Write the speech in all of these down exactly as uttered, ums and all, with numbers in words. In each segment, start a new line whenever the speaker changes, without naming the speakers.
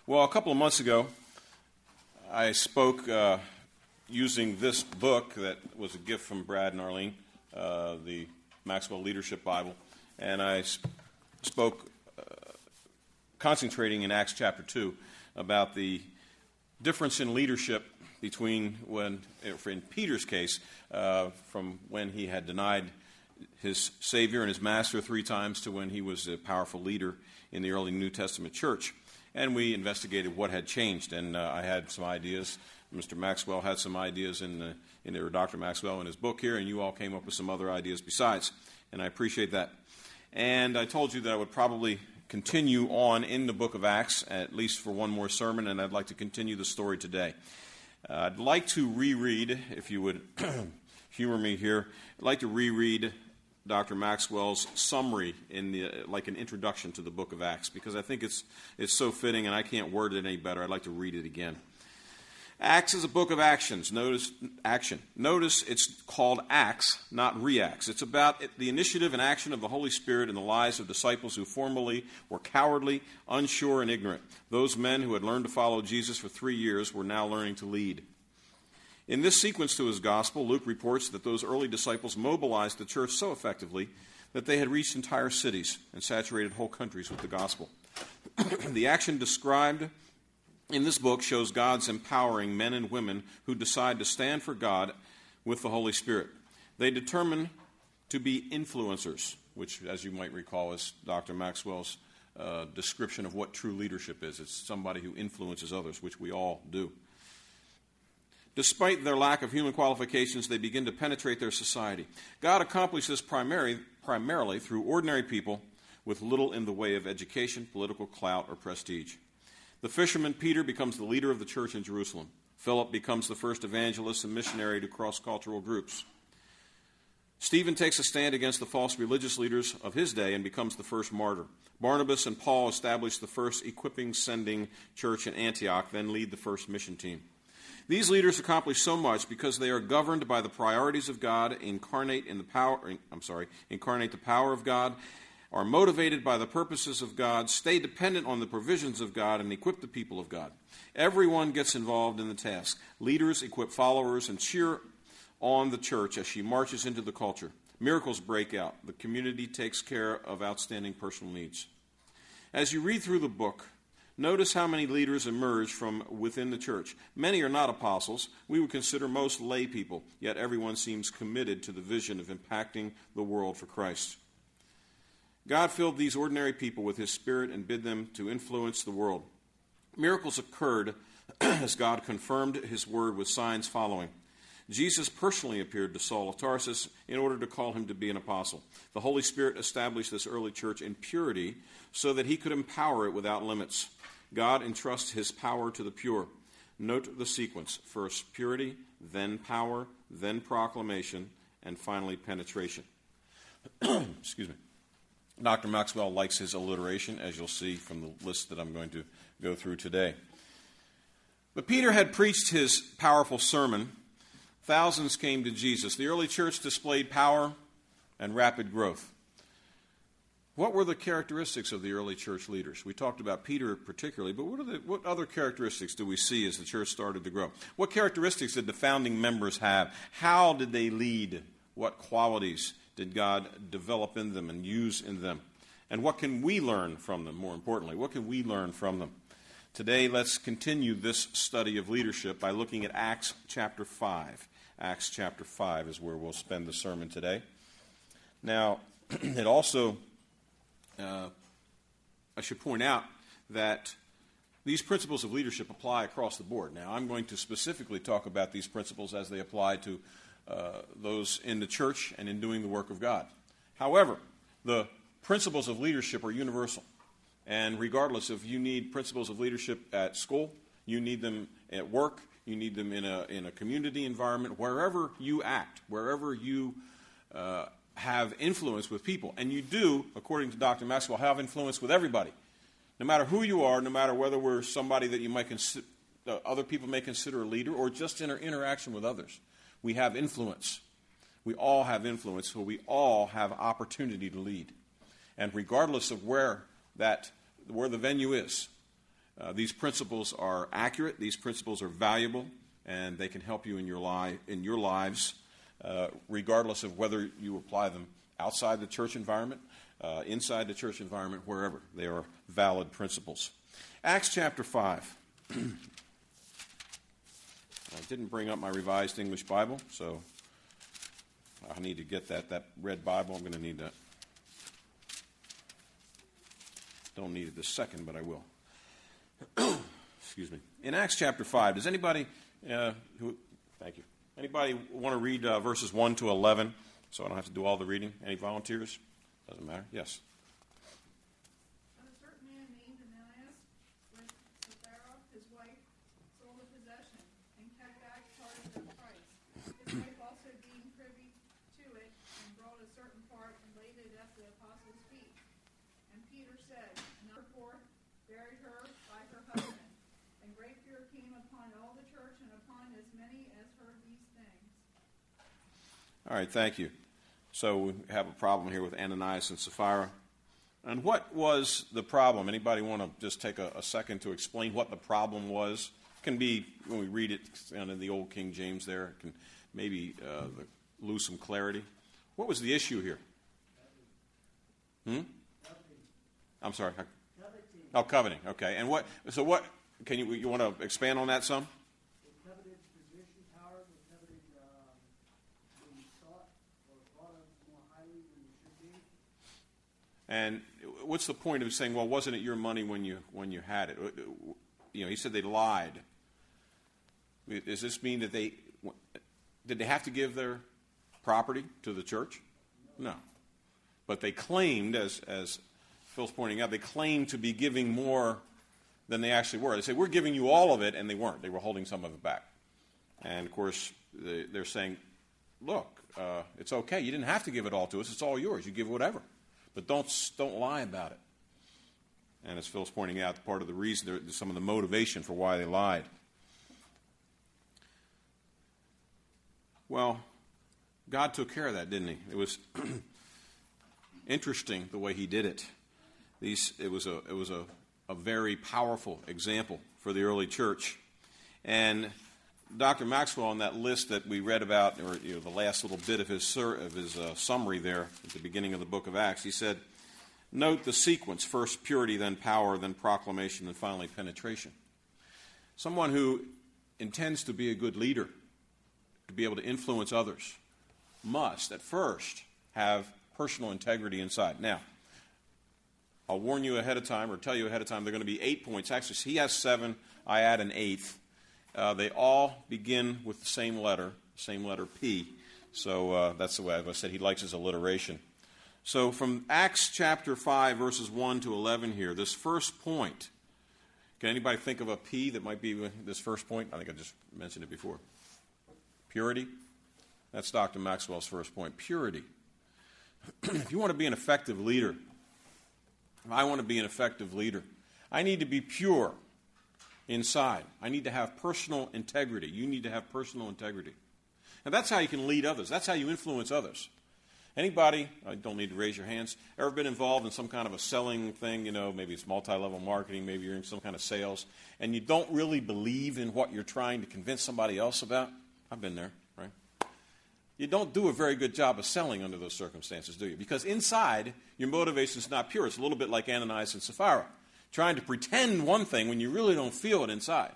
Well, a couple of months ago, I spoke uh, using this book that was a gift from Brad and Arlene, uh, the Maxwell Leadership Bible, and I sp- spoke uh, concentrating in Acts chapter two about the difference in leadership between when, in Peter's case, uh, from when he had denied his Savior and his Master three times to when he was a powerful leader in the early New Testament church. And we investigated what had changed, and uh, I had some ideas. Mister Maxwell had some ideas in, the, in there, Doctor Maxwell in his book here, and you all came up with some other ideas besides, and I appreciate that. And I told you that I would probably continue on in the book of Acts, at least for one more sermon, and I'd like to continue the story today. Uh, I'd like to reread, if you would humor me here, I'd like to reread Doctor Maxwell's summary in the like an introduction to the book of Acts, because I think it's it's so fitting, and I can't word it any better. I'd like to read it again. Acts is a book of actions. Notice action. Notice it's called Acts, not Reacts. It's about the initiative and action of the Holy Spirit in the lives of disciples who formerly were cowardly, unsure, and ignorant. Those men who had learned to follow Jesus for three years were now learning to lead. In this sequence to his gospel, Luke reports that those early disciples mobilized the church so effectively that they had reached entire cities and saturated whole countries with the gospel. The action described in this book shows God's empowering men and women who decide to stand for God with the Holy Spirit. They determine to be influencers, which, as you might recall, is Doctor Maxwell's uh, description of what true leadership is. It's somebody who influences others, which we all do. Despite their lack of human qualifications, they begin to penetrate their society. God accomplished this primary, primarily through ordinary people with little in the way of education, political clout, or prestige. The fisherman Peter becomes the leader of the church in Jerusalem. Philip becomes the first evangelist and missionary to cross-cultural groups. Stephen takes a stand against the false religious leaders of his day and becomes the first martyr. Barnabas and Paul establish the first equipping, sending church in Antioch, then lead the first mission team. These leaders accomplish so much because they are governed by the priorities of God, incarnate in the power, I'm sorry, incarnate the power of God, are motivated by the purposes of God, stay dependent on the provisions of God, and equip the people of God. Everyone gets involved in the task. Leaders equip followers and cheer on the church as she marches into the culture. Miracles break out. The community takes care of outstanding personal needs. As you read through the book, notice how many leaders emerge from within the church. Many are not apostles. We would consider most lay people, yet everyone seems committed to the vision of impacting the world for Christ. God filled these ordinary people with his Spirit and bid them to influence the world. Miracles occurred as God confirmed his word with signs following. Jesus personally appeared to Saul of Tarsus in order to call him to be an apostle. The Holy Spirit established this early church in purity so that he could empower it without limits. God entrusts his power to the pure. Note the sequence. First purity, then power, then proclamation, and finally penetration. Excuse me. Doctor Maxwell likes his alliteration, as you'll see from the list that I'm going to go through today. But Peter had preached his powerful sermon. Thousands came to Jesus. The early church displayed power and rapid growth. What were the characteristics of the early church leaders? We talked about Peter particularly, but what, are the, what other characteristics do we see as the church started to grow? What characteristics did the founding members have? How did they lead? What qualities did God develop in them and use in them? And what can we learn from them, more importantly? What can we learn from them? Today, let's continue this study of leadership by looking at Acts chapter five. Acts chapter five is where we'll spend the sermon today. Now, it also... Uh, I should point out that these principles of leadership apply across the board. Now, I'm going to specifically talk about these principles as they apply to uh, those in the church and in doing the work of God. However, the principles of leadership are universal. And regardless if you need principles of leadership at school, you need them at work, you need them in a, in a community environment, wherever you act, wherever you uh have influence with people. And you do, according to Doctor Maxwell, have influence with everybody. No matter who you are, no matter whether we're somebody that you might consider, uh, other people may consider a leader, or just in our interaction with others, we have influence. We all have influence, so we all have opportunity to lead. And regardless of where that, where the venue is, Uh, these principles are accurate, these principles are valuable, and they can help you in your, li- in your lives, uh, regardless of whether you apply them outside the church environment, uh, inside the church environment, wherever. They are valid principles. Acts chapter five. I didn't bring up my Revised English Bible, so I need to get that. That red Bible, I'm going to need that. Don't need it this second, but I will. Excuse me. In Acts chapter five, does anybody, uh, who, thank you, anybody want to read uh, verses one to eleven so I don't have to do all the reading? Any volunteers? Doesn't matter. Yes.
And a certain man named Ananias, with Sapphira, his wife, sold a possession and kept back part of their price. His wife also being privy to it, and brought a certain part and laid it at the apostles' feet. And Peter said, another fourth buried her by her husband. And great fear came upon all the church and upon as many as heard these things.
All right, thank you. So we have a problem here with Ananias and Sapphira. And what was the problem? Anybody want to just take a, a second to explain what the problem was? It can be, when we read it in the old King James there, it can maybe uh, lose some clarity. What was the issue here? Hmm? I'm sorry.
Coveting.
Oh, coveting. Okay. And what? So what? Can you you want to expand on that some?
They coveted position, power. They coveted um, being sought or thought of more highly than it should be.
And what's the point of saying, well, wasn't it your money when you when you had it? You know, he said they lied. Does this mean that they did they have to give their property to the church? No. But they claimed, as as Phil's pointing out, they claimed to be giving more than they actually were. They say, we're giving you all of it, and they weren't. They were holding some of it back. And, of course, they, they're saying, look, uh, it's okay. You didn't have to give it all to us. It's all yours. You give whatever. But don't don't lie about it. And as Phil's pointing out, part of the reason, some of the motivation for why they lied. Well, God took care of that, didn't he? It was interesting the way he did it. These, it was a it was a, a very powerful example for the early church. And Doctor Maxwell, on that list that we read about, or you know, the last little bit of his sur- of his uh, summary there at the beginning of the book of Acts, he said, note the sequence: first purity, then power, then proclamation, then finally penetration. Someone who intends to be a good leader, to be able to influence others, must at first have personal integrity inside. Now, I'll warn you ahead of time, or tell you ahead of time, there are going to be eight points. Actually, he has seven. I add an eighth. Uh, they all begin with the same letter, same letter P. So uh, that's the way, as I said, he likes his alliteration. So from Acts chapter five, verses one to eleven here, this first point, can anybody think of a P that might be this first point? I think I just mentioned it before. Purity. That's Doctor Maxwell's first point. Purity. If you want to be an effective leader, if I want to be an effective leader, I need to be pure inside. I need to have personal integrity. You need to have personal integrity. And that's how you can lead others. That's how you influence others. Anybody, I don't need to raise your hands, ever been involved in some kind of a selling thing, you know, maybe it's multi-level marketing, maybe you're in some kind of sales, and you don't really believe in what you're trying to convince somebody else about? I've been there, right? You don't do a very good job of selling under those circumstances, do you? Because inside, your motivation is not pure. It's a little bit like Ananias and Sapphira, trying to pretend one thing when you really don't feel it inside.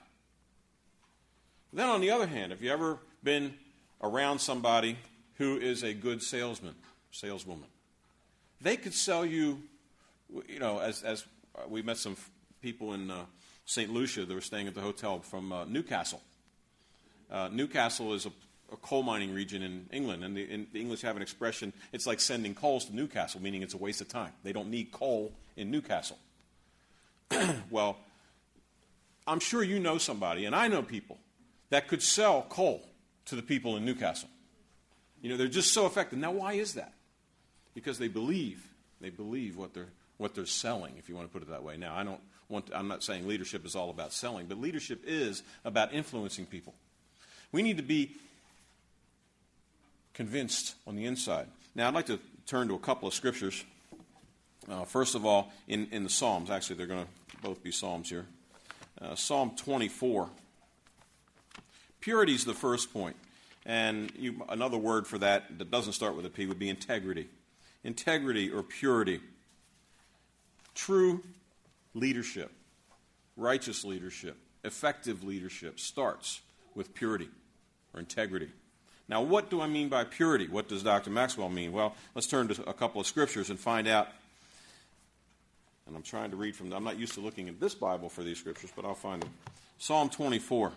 Then on the other hand, have you ever been around somebody who is a good salesman, saleswoman? They could sell you, you know, as, as we met some people in uh, Saint Lucia that were staying at the hotel from uh, Newcastle. Uh, Newcastle is a, a coal mining region in England, and the, in, the English have an expression, it's like sending coals to Newcastle, meaning it's a waste of time. They don't need coal in Newcastle. Well, I'm sure you know somebody, and I know people, that could sell coal to the people in Newcastle. You know, they're just so effective. Now, why is that? Because they believe. They believe what they're what they're selling, if you want to put it that way. Now, I don't want to, I'm not saying leadership is all about selling, but leadership is about influencing people. We need to be convinced on the inside. Now, I'd like to turn to a couple of scriptures. Uh, first of all, in, in the Psalms. Actually, they're going to both be Psalms here. uh, Psalm twenty-four. Purity is the first point. And you, another word for that that doesn't start with a P would be integrity. Integrity or purity. True leadership, righteous leadership, effective leadership starts with purity or integrity. Now, what do I mean by purity? What does Doctor Maxwell mean? Well, let's turn to a couple of scriptures and find out. And I'm trying to read from them. I'm not used to looking at this Bible for these scriptures, but I'll find them. Psalm twenty-four,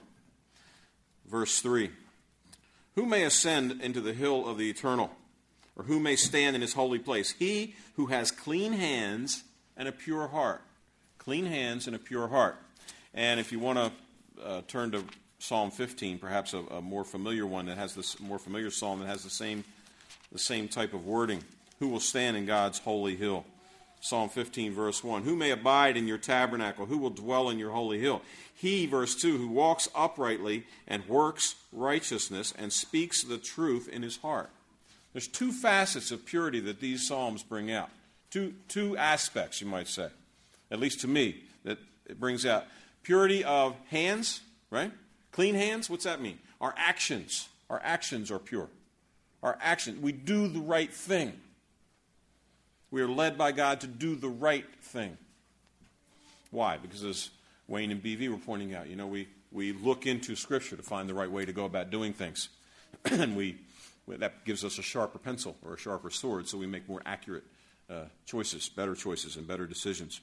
verse three. Who may ascend into the hill of the eternal, or who may stand in his holy place? He who has clean hands and a pure heart. Clean hands and a pure heart. And if you want to uh, turn to Psalm fifteen, perhaps a, a more familiar one that has this more familiar psalm that has the same the same type of wording. Who will stand in God's holy hill? Psalm fifteen, verse one. Who may abide in your tabernacle? Who will dwell in your holy hill? He, verse two, who walks uprightly and works righteousness and speaks the truth in his heart. There's two facets of purity that these psalms bring out. Two, two aspects, you might say, at least to me, that it brings out. Purity of hands, right? Clean hands, what's that mean? Our actions. Our actions are pure. Our actions. We do the right thing. We are led by God to do the right thing. Why? Because as Wayne and B V were pointing out, you know, we, we look into Scripture to find the right way to go about doing things. And we that gives us a sharper pencil or a sharper sword, so we make more accurate uh, choices, better choices, and better decisions.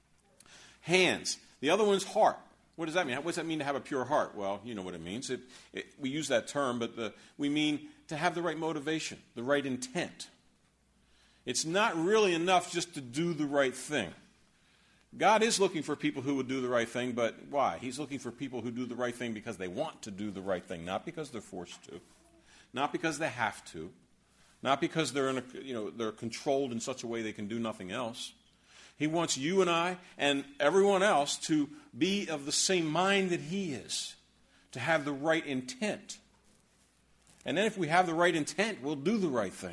Hands. The other one's heart. What does that mean? What does that mean to have a pure heart? Well, you know what it means. It, it, we use that term, but the, we mean to have the right motivation, the right intent. It's not really enough just to do the right thing. God is looking for people who would do the right thing, but why? He's looking for people who do the right thing because they want to do the right thing, not because they're forced to, not because they have to, not because they're in a, you know, they're controlled in such a way they can do nothing else. He wants you and I and everyone else to be of the same mind that he is, to have the right intent. And then if we have the right intent, we'll do the right thing.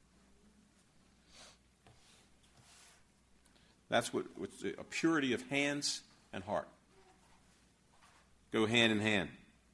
That's what a purity of hands and heart. Go hand in hand.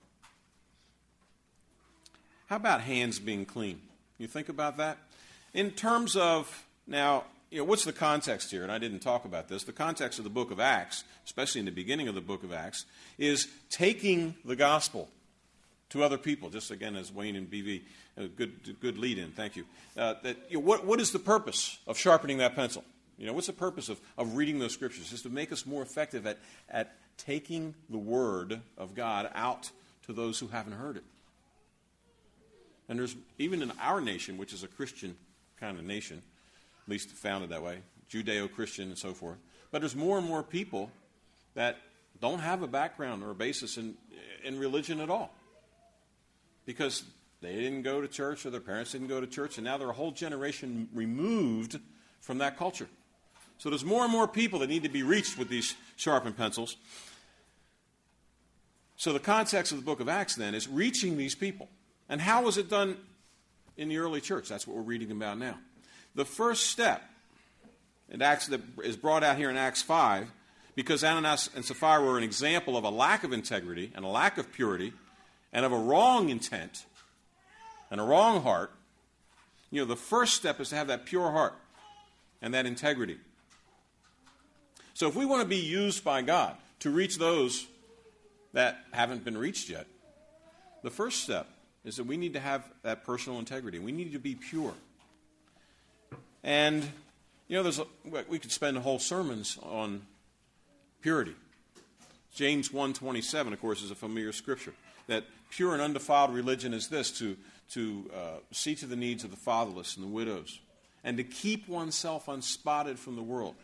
How about hands being clean? You think about that? In terms of, now, you know, what's the context here? And I didn't talk about this. The context of the book of Acts, especially in the beginning of the book of Acts, is taking the gospel to other people. Just again, as Wayne and B V, a good, good lead in. Thank you. Uh, that, you know, what, what is the purpose of sharpening that pencil? You know, what's the purpose of, of reading those scriptures? Is to make us more effective at, at taking the word of God out to those who haven't heard it. And there's, even in our nation, which is a Christian kind of nation, at least founded that way, Judeo-Christian and so forth, but there's more and more people that don't have a background or a basis in, in religion at all. Because they didn't go to church or their parents didn't go to church, and now they're a whole generation removed from that culture. So there's more and more people that need to be reached with these sharpened pencils. So the context of the book of Acts, then, is reaching these people. And how was it done in the early church? That's what we're reading about now. The first step in Acts that is brought out here in Acts five, because Ananias and Sapphira were an example of a lack of integrity and a lack of purity and of a wrong intent and a wrong heart. You know, the first step is to have that pure heart and that integrity. So if we want to be used by God to reach those that haven't been reached yet, the first step is that we need to have that personal integrity. We need to be pure. And, you know, there's a, we could spend whole sermons on purity. James one twenty-seven, of course, is a familiar scripture, that pure and undefiled religion is this, to, to uh, see to the needs of the fatherless and the widows, and to keep oneself unspotted from the world.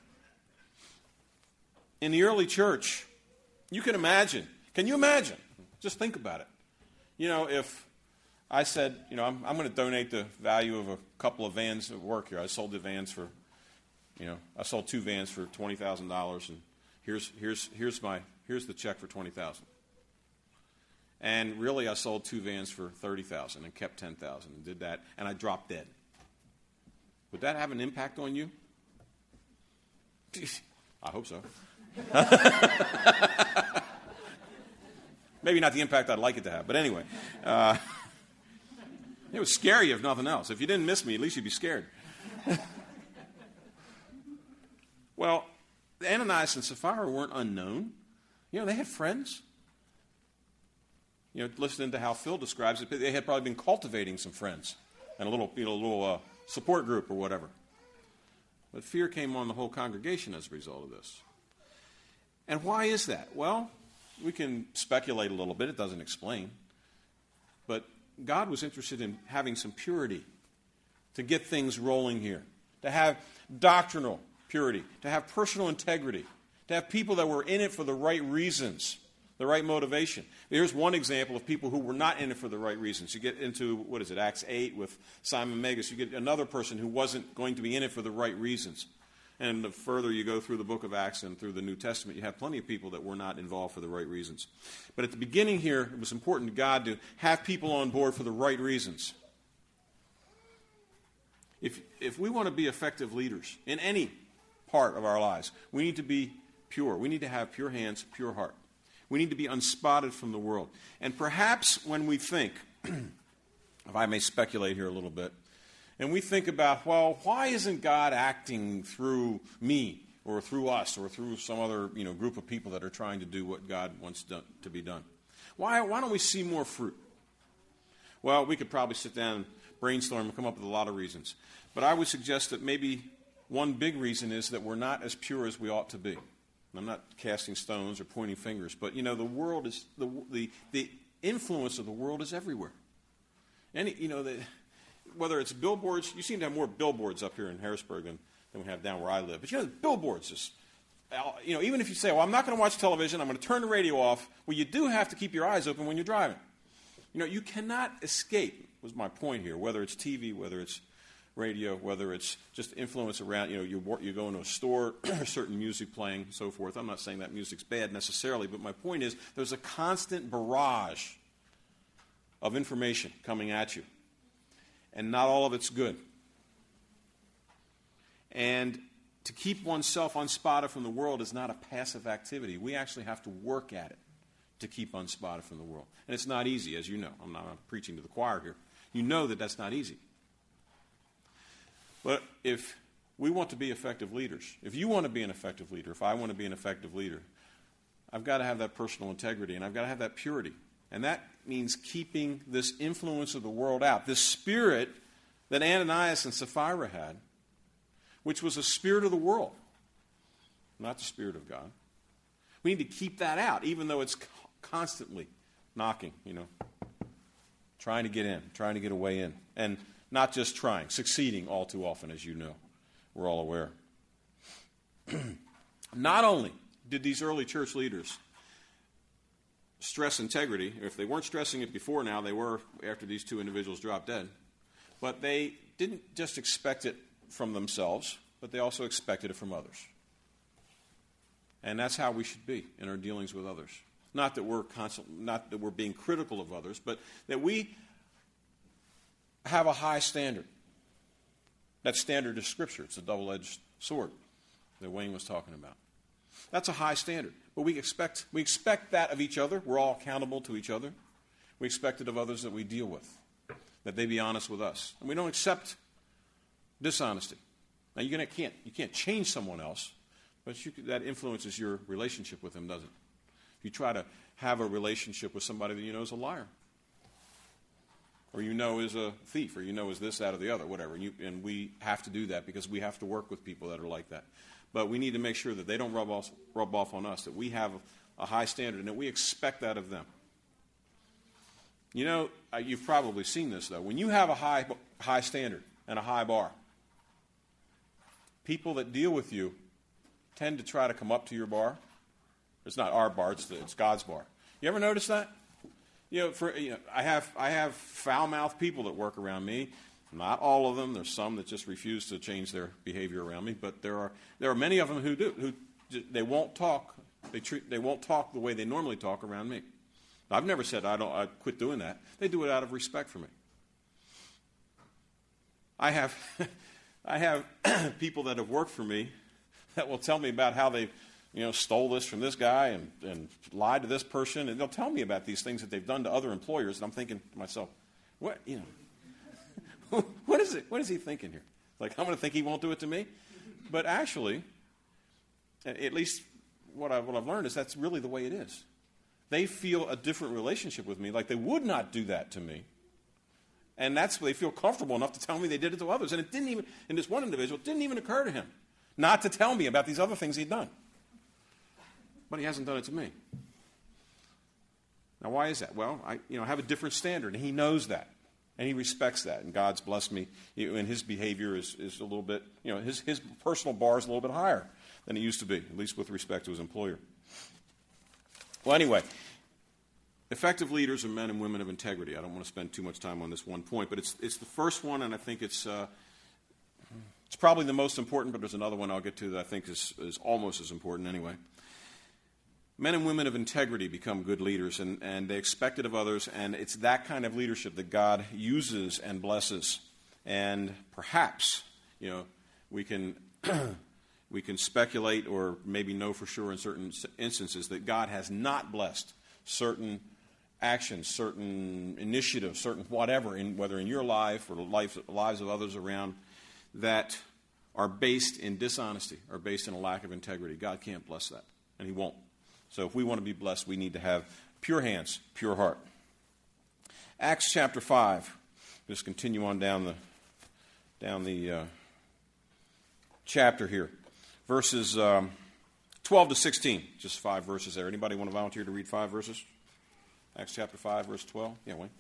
In the early church, you can imagine, can you imagine? Just think about it. You know, if I said, you know, I'm, I'm going to donate the value of a couple of vans at work here. I sold the vans for, you know, I sold two vans for twenty thousand dollars, and here's here's here's my here's the check for twenty thousand dollars. And really, I sold two vans for thirty thousand dollars and kept ten thousand dollars and did that, and I dropped dead. Would that have an impact on you? I hope so. Maybe not the impact I'd like it to have, but anyway. Uh, it was scary if nothing else. If you didn't miss me, at least you'd be scared. Well, Ananias and Sapphira weren't unknown. You know, they had friends. You know, listening to how Phil describes it, they had probably been cultivating some friends and a little, you know, little uh, support group or whatever. But fear came on the whole congregation as a result of this. And why is that? Well, we can speculate a little bit. It doesn't explain. But God was interested in having some purity to get things rolling here, to have doctrinal purity, to have personal integrity, to have people that were in it for the right reasons, the right motivation. Here's one example of people who were not in it for the right reasons. You get into, what is it, Acts eight with Simon Magus. You get another person who wasn't going to be in it for the right reasons. And the further you go through the book of Acts and through the New Testament, you have plenty of people that were not involved for the right reasons. But at the beginning here, it was important to God to have people on board for the right reasons. If, if we want to be effective leaders in any part of our lives, we need to be pure. We need to have pure hands, pure heart. We need to be unspotted from the world. And perhaps when we think, if I may speculate here a little bit, and we think about, well, why isn't God acting through me or through us or through some other, you know, group of people that are trying to do what God wants done, to be done? Why, why don't we see more fruit? Well, we could probably sit down and brainstorm and come up with a lot of reasons. But I would suggest that maybe one big reason is that we're not as pure as we ought to be. I'm not casting stones or pointing fingers, but, you know, the world is, the the, the influence of the world is everywhere. Any, you know, the, whether it's billboards, you seem to have more billboards up here in Harrisburg than, than we have down where I live. But, you know, billboards is, you know, even if you say, well, I'm not going to watch television, I'm going to turn the radio off, well, you do have to keep your eyes open when you're driving. You know, you cannot escape, was my point here, whether it's T V, whether it's radio, whether it's just influence around, you know, you, you go into a store, certain music playing, and so forth. I'm not saying that music's bad necessarily, but my point is there's a constant barrage of information coming at you, and not all of it's good. And to keep oneself unspotted from the world is not a passive activity. We actually have to work at it to keep unspotted from the world. And it's not easy, as you know. I'm not I'm preaching to the choir here. You know that that's not easy. But if we want to be effective leaders, if you want to be an effective leader, if I want to be an effective leader, I've got to have that personal integrity, and I've got to have that purity. And that means keeping this influence of the world out, this spirit that Ananias and Sapphira had, which was a spirit of the world, not the Spirit of God. We need to keep that out, even though it's constantly knocking, you know, trying to get in, trying to get a way in. And not just trying, succeeding all too often, as you know. We're all aware. Not only did these early church leaders stress integrity, if they weren't stressing it before now, they were after these two individuals dropped dead, but they didn't just expect it from themselves, but they also expected it from others. And that's how we should be in our dealings with others. Not that we're constant, not that we're being critical of others, but that we have a high standard. That standard is Scripture. It's a double-edged sword that Wayne was talking about. That's a high standard. But we expect we expect that of each other. We're all accountable to each other. We expect it of others that we deal with, that they be honest with us. And we don't accept dishonesty. Now, you can't you can't change someone else, but you, that influences your relationship with them, doesn't it? If you try to have a relationship with somebody that you know is a liar, or you know is a thief, or you know is this, that, or the other, whatever. And, you, and we have to do that because we have to work with people that are like that. But we need to make sure that they don't rub off, rub off on us, that we have a high standard and that we expect that of them. You know, you've probably seen this, though. When you have a high, high standard and a high bar, people that deal with you tend to try to come up to your bar. It's not our bar, it's, the, it's God's bar. You ever notice that? You know, for, you know, I have I have foul-mouthed people that work around me. Not all of them. There's some that just refuse to change their behavior around me. But there are there are many of them who do. Who they won't talk. They treat they won't talk the way they normally talk around me. I've never said I don't. I quit doing that. They do it out of respect for me. I have I have people that have worked for me that will tell me about how they you know, stole this from this guy and, and lied to this person. And they'll tell me about these things that they've done to other employers. And I'm thinking to myself, what, you know, what is it? What is he thinking here? Like, I'm going to think he won't do it to me? But actually, at least what, I, what I've learned is that's really the way it is. They feel a different relationship with me, like they would not do that to me. And that's they feel comfortable enough to tell me they did it to others. And it didn't even, in this one individual, it didn't even occur to him not to tell me about these other things he'd done. But he hasn't done it to me. Now, why is that? Well, I you know, have a different standard, and he knows that. And he respects that. And God's blessed me, and his behavior is, is a little bit, you know, his, his personal bar is a little bit higher than it used to be, at least with respect to his employer. Well, anyway, effective leaders are men and women of integrity. I don't want to spend too much time on this one point, but it's it's the first one, and I think it's uh, it's probably the most important, but there's another one I'll get to that I think is, is almost as important anyway. Men and women of integrity become good leaders, and, and they expect it of others, and it's that kind of leadership that God uses and blesses. And perhaps, you know, we can we can speculate or maybe know for sure in certain instances that God has not blessed certain actions, certain initiatives, certain whatever, in, whether in your life or the life, lives of others around, that are based in dishonesty, are based in a lack of integrity. God can't bless that, and he won't. So if we want to be blessed, we need to have pure hands, pure heart. Acts chapter five. Just continue on down the down the uh, chapter here. Verses um, twelve to sixteen. Just five verses there. Anybody want to volunteer to read five verses? Acts chapter five, verse twelve. Yeah, Wayne.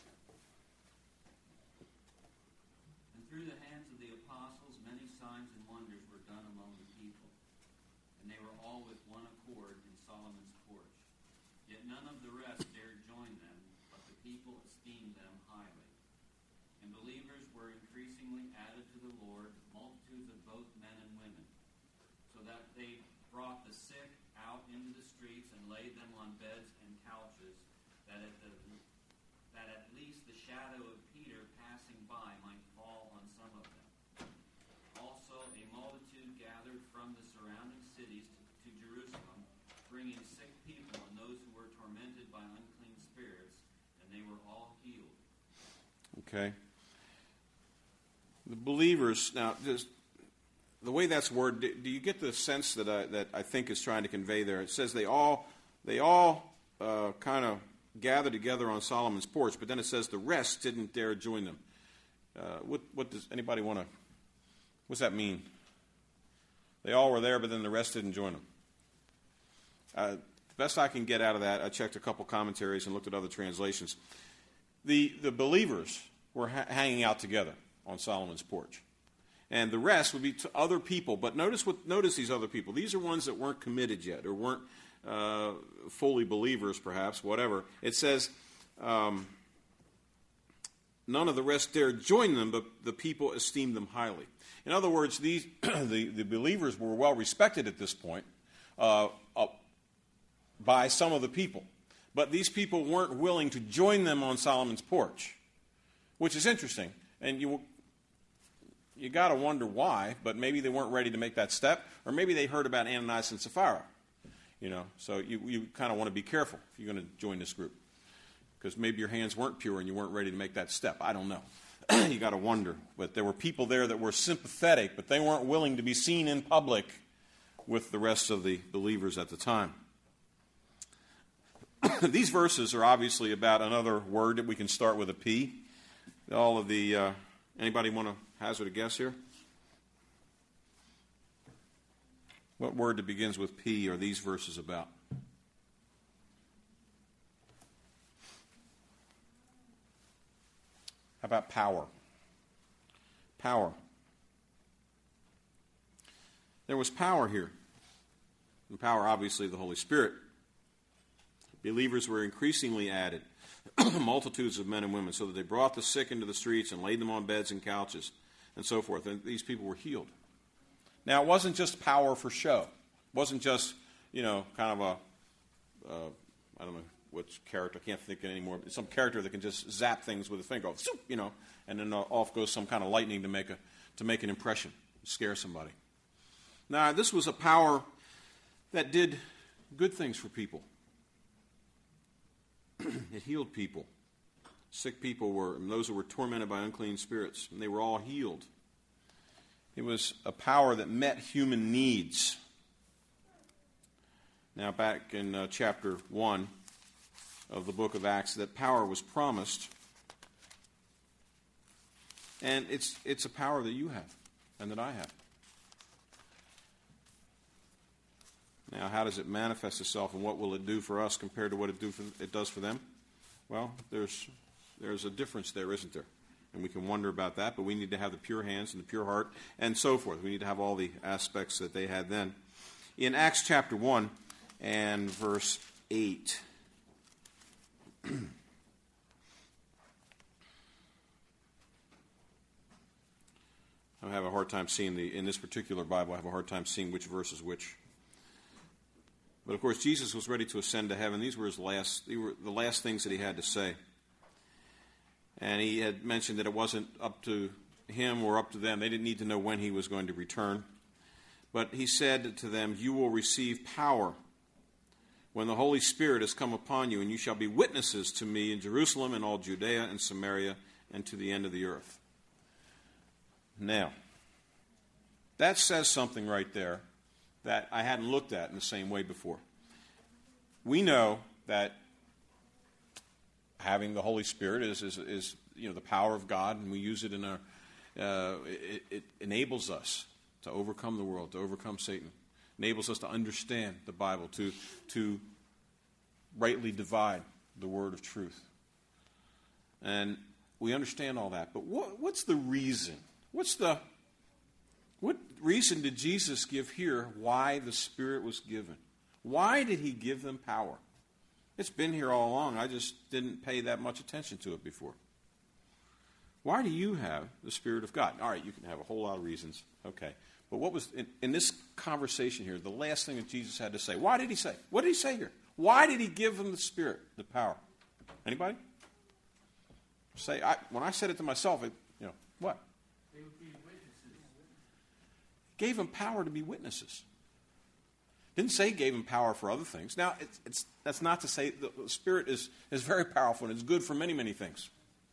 And through the hands of the apostles, many signs and wonders were done among the people. And they were all with one accord in Solomon's porch. Yet none of the rest dared join them, but the people esteemed them highly. And believers were increasingly added to the Lord, multitudes of both men and women, so that they brought the sick out into the streets and laid them on beds and couches, that at, the, that at least the shadow of Peter passing by might fall on some of them. Also a multitude gathered from the surrounding cities to, to Jerusalem, bringing sick people and those who were tormented by unclean spirits, and they were all healed.
Okay. The believers, now, just the way that's worded, do you get the sense that I, that I think is trying to convey there? It says they all, they all uh, kind of gathered together on Solomon's porch, but then it says the rest didn't dare join them. Uh, what, what does anybody want to, what's that mean? They all were there, but then the rest didn't join them. Uh, the best I can get out of that, I checked a couple commentaries and looked at other translations. The, the believers were ha- hanging out together on Solomon's porch. And the rest would be to other people. But notice what notice these other people. These are ones that weren't committed yet or weren't uh, fully believers, perhaps, whatever. It says, um, none of the rest dared join them, but the people esteemed them highly. In other words, these the, the believers were well respected at this point uh, uh, by some of the people. But these people weren't willing to join them on Solomon's porch, which is interesting. And you you got to wonder why, but maybe they weren't ready to make that step, or maybe they heard about Ananias and Sapphira. You know, so you, you kind of want to be careful if you're going to join this group, because maybe your hands weren't pure and you weren't ready to make that step. I don't know. You got to wonder. But there were people there that were sympathetic, but they weren't willing to be seen in public with the rest of the believers at the time. These verses are obviously about another word that we can start with a P. All of the, uh, anybody want to hazard a guess here? What word that begins with P are these verses about? How about power? Power. There was power here. And power, obviously, the Holy Spirit. Believers were increasingly added, multitudes of men and women, so that they brought the sick into the streets and laid them on beds and couches and so forth. And these people were healed. Now, it wasn't just power for show. It wasn't just, you know, kind of a, uh, I don't know which character, I can't think of it anymore, but some character that can just zap things with a finger, you know, and then off goes some kind of lightning to make a to make an impression, scare somebody. Now, this was a power that did good things for people. It healed people. Sick people were, and those who were tormented by unclean spirits, and they were all healed. It was a power that met human needs. Now, back in uh, chapter one of the book of Acts, that power was promised. And it's it's a power that you have and that I have. Now, how does it manifest itself, and what will it do for us compared to what it do for, it does for them? Well, there's there's a difference there, isn't there? And we can wonder about that, but we need to have the pure hands and the pure heart and so forth. We need to have all the aspects that they had then. In Acts chapter one and verse eight, I have a hard time seeing the, in this particular Bible, I have a hard time seeing which verse is which. But of course, Jesus was ready to ascend to heaven. These were his last, these were the last things that he had to say. And he had mentioned that it wasn't up to him or up to them. They didn't need to know when he was going to return. But he said to them, "You will receive power when the Holy Spirit has come upon you, and you shall be witnesses to me in Jerusalem and all Judea and Samaria and to the end of the earth." Now, that says something right there that I hadn't looked at in the same way before. We know that having the Holy Spirit is, is, is you know, the power of God, and we use it in our, uh, it, it enables us to overcome the world, to overcome Satan. Enables us to understand the Bible, to, to rightly divide the word of truth. And we understand all that. But what, what's the reason? What's the What reason did Jesus give here why the Spirit was given? Why did he give them power? It's been here all along. I just didn't pay that much attention to it before. Why do you have the Spirit of God? All right, you can have a whole lot of reasons. Okay. But what was, in, in this conversation here, the last thing that Jesus had to say, why did he say? What did he say here? Why did he give them the Spirit, the power? Anybody? Say, I, when I said it to myself, it, you know, what?
They would be witnesses.
Gave them power to be witnesses. Didn't say gave them power for other things. Now, it's, it's, that's not to say the, the Spirit is, is very powerful and it's good for many, many things.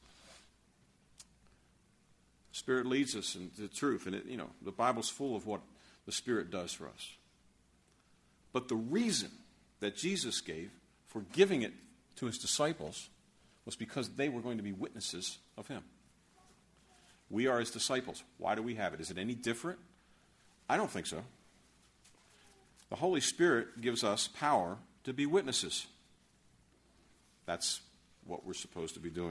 The Spirit leads us into the truth, and it, you know, the Bible's full of what the Spirit does for us. But the reason that Jesus gave for giving it to his disciples was because they were going to be witnesses of him. We are his disciples. Why do we have it? Is it any different? I don't think so. The Holy Spirit gives us power to be witnesses. That's what we're supposed to be doing.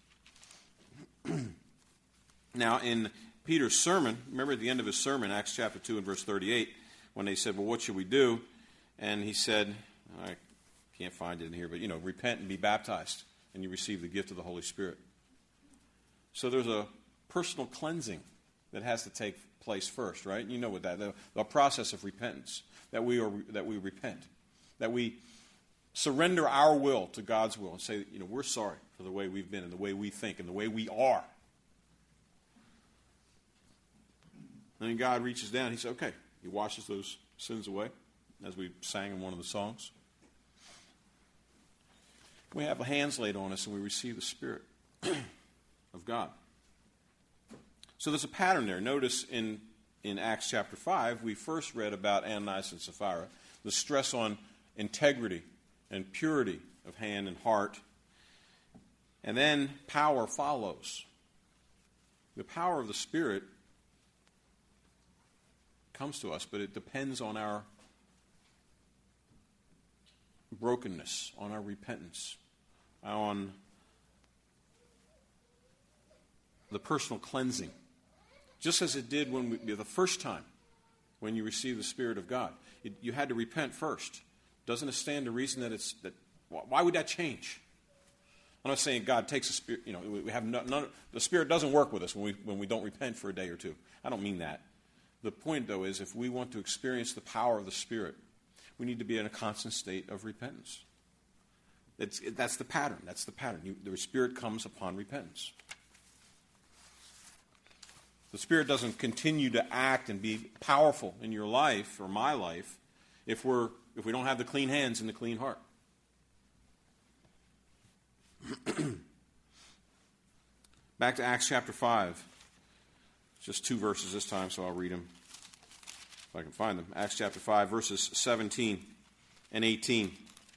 Now, in Peter's sermon, remember at the end of his sermon, Acts chapter two and verse thirty-eight, when they said, well, what should we do? And he said, I can't find it in here, but, you know, repent and be baptized, and you receive the gift of the Holy Spirit. So there's a personal cleansing that has to take place first, right? You know what that, the, the process of repentance, that we are that we repent, that we surrender our will to God's will and say, you know, we're sorry for the way we've been and the way we think and the way we are. And then God reaches down, he says, okay, he washes those sins away, as we sang in one of the songs. We have hands laid on us and we receive the Spirit of God. So there's a pattern there. Notice in, in Acts chapter five, we first read about Ananias and Sapphira, the stress on integrity and purity of hand and heart. And then power follows. The power of the Spirit comes to us, but it depends on our brokenness, on our repentance, on the personal cleansing. Just as it did when we, the first time when you received the Spirit of God. It, you had to repent first. Doesn't it stand to reason that it's, that, why would that change? I'm not saying God takes a Spirit, you know, we have none, none, the Spirit doesn't work with us when we, when we don't repent for a day or two. I don't mean that. The point, though, is if we want to experience the power of the Spirit, we need to be in a constant state of repentance. It's, it, that's the pattern. That's the pattern. You, the Spirit comes upon repentance. The Spirit doesn't continue to act and be powerful in your life or my life if we're if we don't have the clean hands and the clean heart. Back to Acts chapter five. Just two verses this time, so I'll read them if I can find them. Acts chapter five, verses seventeen and eighteen.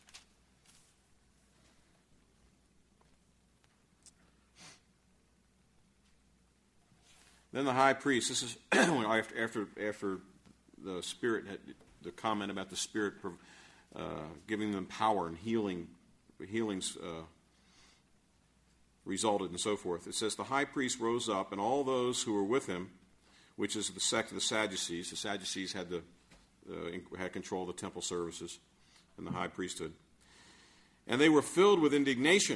Then the high priest, this is after, after, after the Spirit, had, the comment about the Spirit uh, giving them power and healing, healings uh, resulted and so forth. It says, the high priest rose up, and all those who were with him, which is the sect of the Sadducees. The Sadducees had, the, uh, had control of the temple services and the high priesthood. And they were filled with indignation.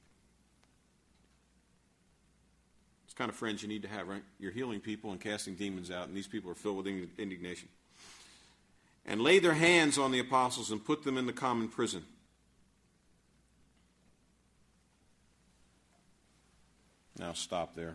Kind of friends you need to have, right? You're healing people and casting demons out, and these people are filled with indignation. And laid their hands on the apostles and put them in the common prison. Now stop there.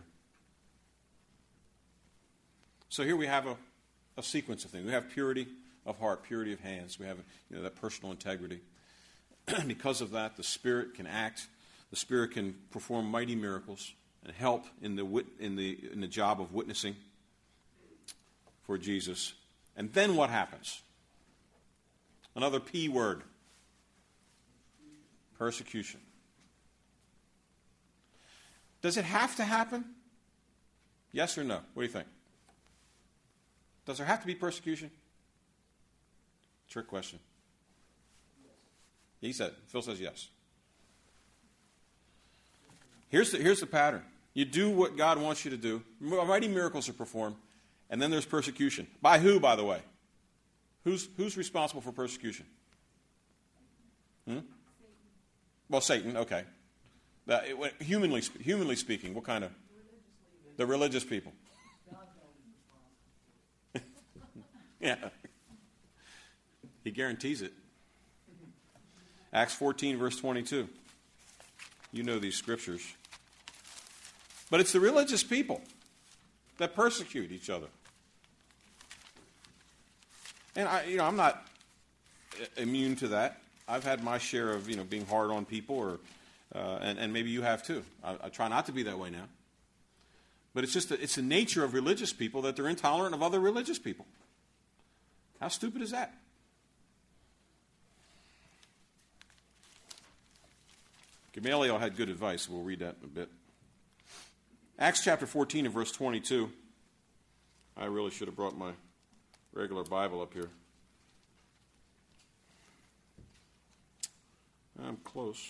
So here we have a, a sequence of things. We have purity of heart, purity of hands. We have you know, that personal integrity. Because of that, the Spirit can act. The Spirit can perform mighty miracles and help in the wit- in the in the job of witnessing for Jesus. And then what happens? Another P word. Persecution. Does it have to happen? Yes or no? What do you think? Does there have to be persecution? Trick question. He said, Phil says yes. Here's the, here's the pattern. You do what God wants you to do. Mighty miracles are performed. And then there's persecution. By who, by the way? Who's, who's responsible for persecution? Hmm? Well, Satan, okay. Uh, it, humanly, humanly speaking, what kind of? The religious people. Yeah. He guarantees it. Acts fourteen, verse twenty-two. You know these scriptures. But it's the religious people that persecute each other. And I, you know, I'm not immune to that. I've had my share of, you know, being hard on people, or uh, and, and maybe you have too. I, I try not to be that way now. But it's just, a, it's the nature of religious people that they're intolerant of other religious people. How stupid is that? Gamaliel had good advice. We'll read that in a bit. Acts chapter fourteen and verse twenty-two. I really should have brought my regular Bible up here. I'm close.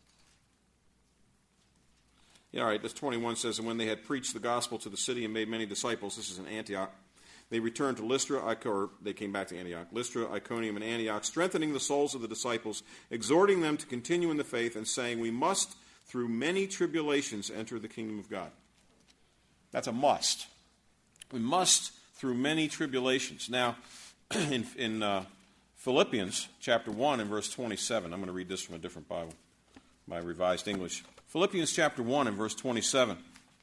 Yeah, all right, this twenty-one says, and when they had preached the gospel to the city and made many disciples, this is in Antioch, they returned to Lystra, or they came back to Antioch, Lystra, Iconium, and Antioch, strengthening the souls of the disciples, exhorting them to continue in the faith, and saying, we must, through many tribulations, enter the kingdom of God. That's a must. We must, through many tribulations. Now, in, in uh, Philippians chapter one and verse twenty-seven, I'm going to read this from a different Bible, my Revised English. Philippians chapter one and verse twenty-seven.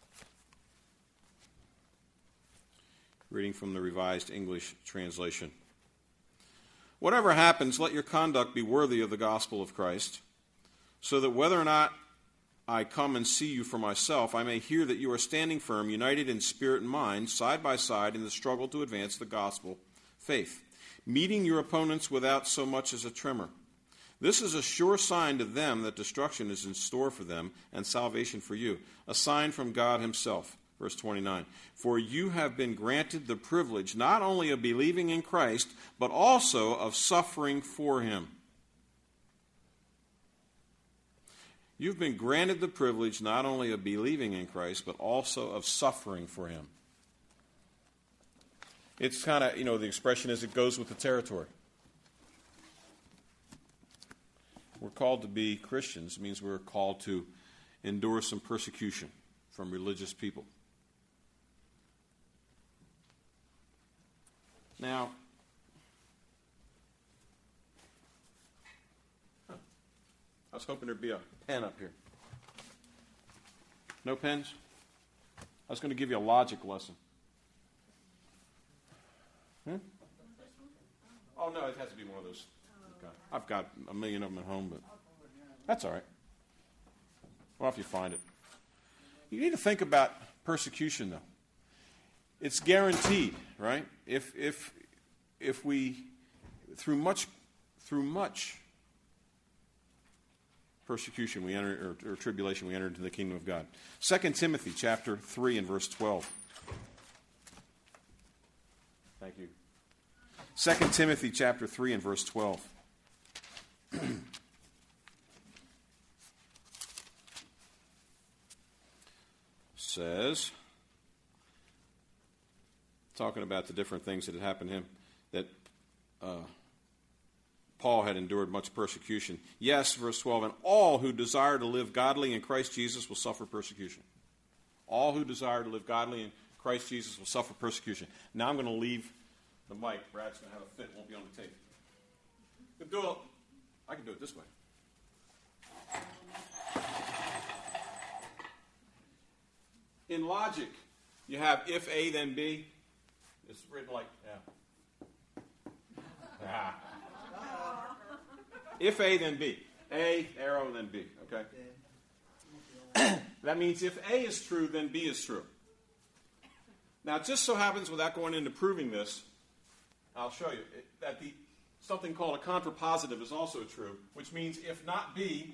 Reading from the Revised English translation. Whatever happens, let your conduct be worthy of the gospel of Christ, so that whether or not I come and see you for myself, I may hear that you are standing firm, united in spirit and mind, side by side in the struggle to advance the gospel faith, meeting your opponents without so much as a tremor. This is a sure sign to them that destruction is in store for them and salvation for you, a sign from God himself. Verse twenty-nine, for you have been granted the privilege not only of believing in Christ, but also of suffering for him. You've been granted the privilege not only of believing in Christ, but also of suffering for him. It's kind of, you know, the expression is it goes with the territory. We're called to be Christians. It means we're called to endure some persecution from religious people. Now, I was hoping there'd be a pen up here. No pens? I was going to give you a logic lesson. Hmm? Oh, Oh, no, it has to be one of those. Okay. I've got a million of them at home, but that's all right. Well, if you find it. You need to think about persecution, though. It's guaranteed, right? If if if we through much through much persecution we enter or, or tribulation we enter into the kingdom of God. Second Timothy chapter three and verse twelve. Thank you. Second Timothy chapter three and verse twelve. Says, talking about the different things that had happened to him, that uh, Paul had endured much persecution. Yes, verse twelve, and all who desire to live godly in Christ Jesus will suffer persecution. All who desire to live godly in Christ Jesus will suffer persecution. Now I'm going to leave the mic. Brad's going to have a fit. It won't be on the tape. I can do it, I can do it this way. In logic, you have if A, then B. It's written like, yeah. Ah. If A, then B. A, arrow, then B. Okay? That means if A is true, then B is true. Now, it just so happens, without going into proving this, I'll show you, that the something called a contrapositive is also true, which means if not B,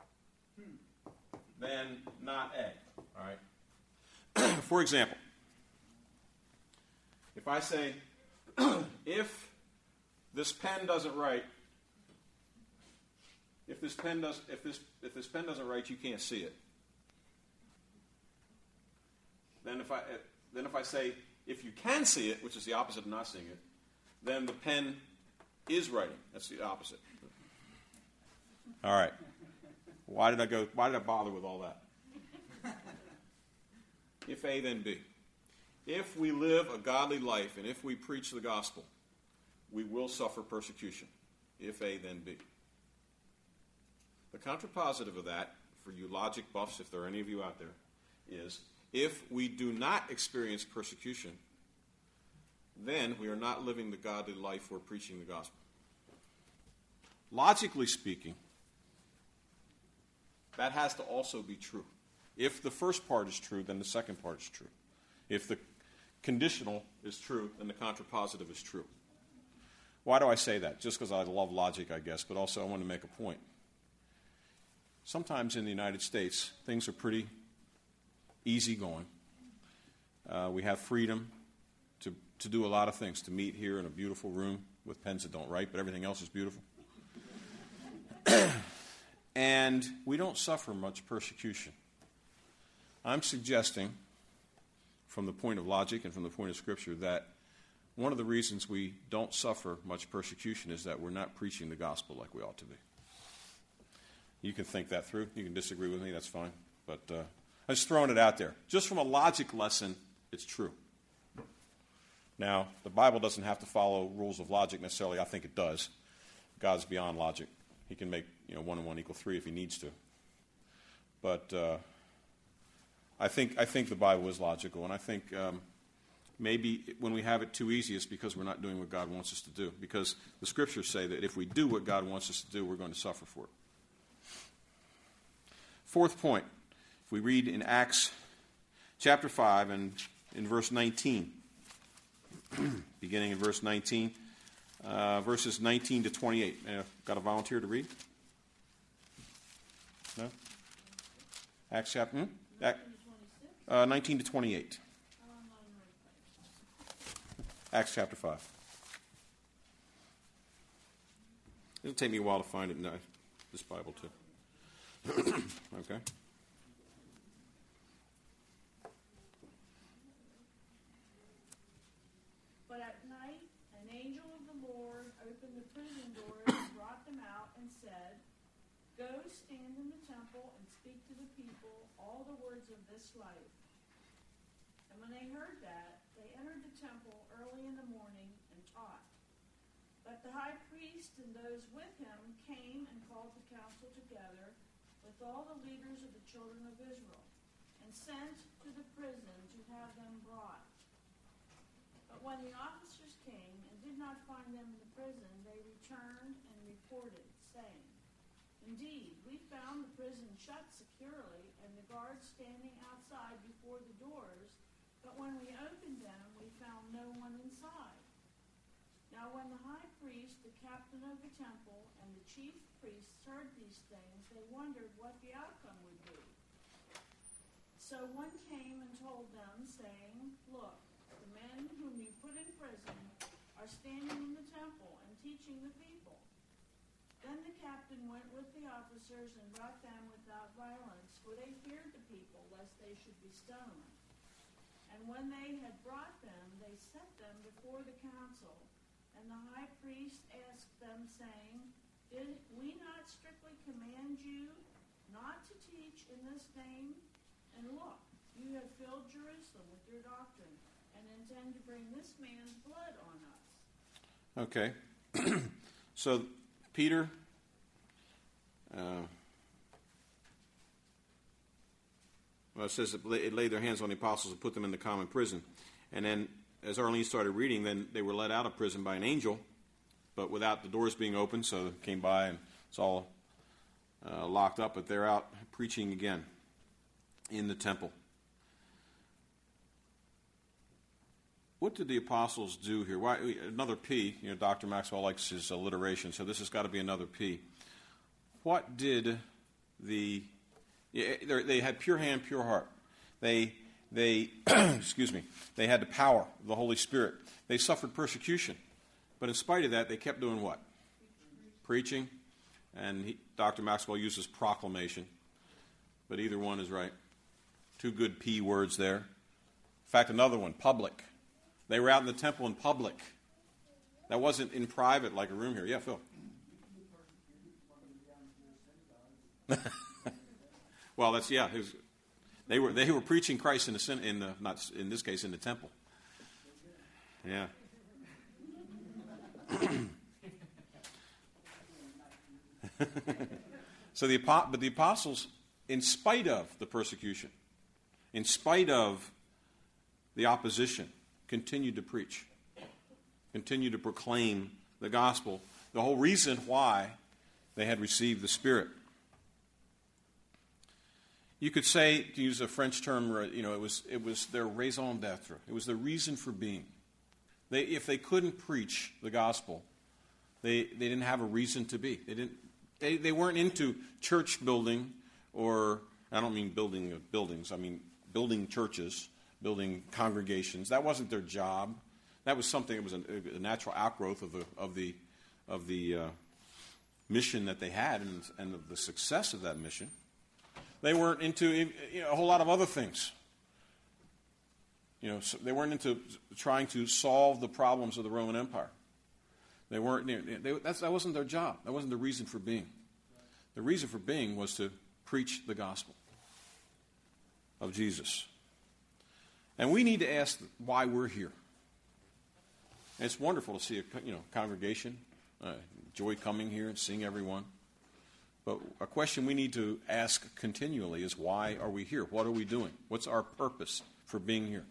then not A. All right? For example, if I say, if this pen doesn't write, if this pen does, if this if this pen doesn't write, you can't see it. Then if I then if I say, if you can see it, which is the opposite of not seeing it, then the pen is writing. That's the opposite. All right. Why did I go? Why did I bother with all that? If A, then B. If we live a godly life and if we preach the gospel, we will suffer persecution. If A, then B. The contrapositive of that, for you logic buffs, if there are any of you out there, is if we do not experience persecution, then we are not living the godly life we're preaching the gospel. Logically speaking, that has to also be true. If the first part is true, then the second part is true. If the conditional is true, then the contrapositive is true. Why do I say that? Just because I love logic, I guess, but also I want to make a point. Sometimes in the United States, things are pretty easygoing. Uh, we have freedom to, to do a lot of things, to meet here in a beautiful room with pens that don't write, but everything else is beautiful. And we don't suffer much persecution. I'm suggesting, from the point of logic and from the point of Scripture, that one of the reasons we don't suffer much persecution is that we're not preaching the gospel like we ought to be. You can think that through. You can disagree with me. That's fine. But uh, I'm just throwing it out there. Just from a logic lesson, it's true. Now, the Bible doesn't have to follow rules of logic necessarily. I think it does. God's beyond logic. He can make, you know, one and one equal three if he needs to. But uh, I think I think the Bible is logical, and I think um, maybe when we have it too easy, it's because we're not doing what God wants us to do. Because the Scriptures say that if we do what God wants us to do, we're going to suffer for it. Fourth point, if we read in Acts chapter five and in verse nineteen, beginning in verse nineteen, uh, verses nineteen to twenty-eight. Uh, got a volunteer to read? No? Acts chapter, hmm? Act, uh, nineteen to twenty-eight. Acts chapter five. It'll take me a while to find it in this Bible, too. Okay.
But at night, an angel of the Lord opened the prison doors and brought them out and said, "Go stand in the temple and speak to the people all the words of this life." And when they heard that, they entered the temple early in the morning and taught. But the high priest and those with him came and called the council together with all the leaders of the children of Israel, and sent to the prison to have them brought. But when the officers came and did not find them in the
prison, they returned and reported, saying, "Indeed, we found the prison shut securely and the guards standing outside before the doors, but when we opened them, we found no one inside." Now when the high priest, the captain of the temple, and the chief priests heard these things, they wondered what the outcome would be. So one came and told them, saying, "Look, the men whom you put in prison are standing in the temple and teaching the people." Then the captain went with the officers and brought them without violence, for they feared the people, lest they should be stoned. And when they had brought them, they set them before the council. And the high priest asked them, saying, "Did we not strictly command you not to teach in this name? And look, you have filled Jerusalem with your doctrine, and intend to bring this man's blood on us."
Okay. So, Peter, uh, well, it says that it laid their hands on the apostles and put them in the common prison. And then, as Arlene started reading, then they were let out of prison by an angel, but without the doors being open, so they came by and it's all uh, locked up, but they're out preaching again in the temple. What did the apostles do here? Why, another P. You know, Doctor Maxwell likes his alliteration, so this has got to be another P. What did the... Yeah, they had pure hand, pure heart. They, they, excuse me, they had the power of the Holy Spirit. They suffered persecution, but in spite of that, they kept doing what? Preaching. And he, Doctor Maxwell uses proclamation, but either one is right. Two good P words there. In fact, another one, public. They were out in the temple in public. That wasn't in private like a room here. Yeah, Phil. Well, that's yeah. It was, they were they were preaching Christ in the in the not in this case in the temple. Yeah. So the but the apostles, in spite of the persecution, in spite of the opposition, continued to preach, continued to proclaim the gospel. The whole reason why they had received the Spirit. You could say, to use a French term, you know, it was it was their raison d'être. It was their reason for being. They, if they couldn't preach the gospel, they they didn't have a reason to be. They didn't. They they weren't into church building, or I don't mean building of buildings. I mean building churches, building congregations. That wasn't their job. That was something. It was a, a natural outgrowth of the of the of the uh, mission that they had, and and of the success of that mission. They weren't into you know, a whole lot of other things. You know, so they weren't into trying to solve the problems of the Roman Empire. They weren't. They, that's, that wasn't their job. That wasn't the reason for being. The reason for being was to preach the gospel of Jesus. And we need to ask why we're here. And it's wonderful to see a you know congregation, uh, joy coming here and seeing everyone. But a question we need to ask continually is, why are we here? What are we doing? What's our purpose for being here?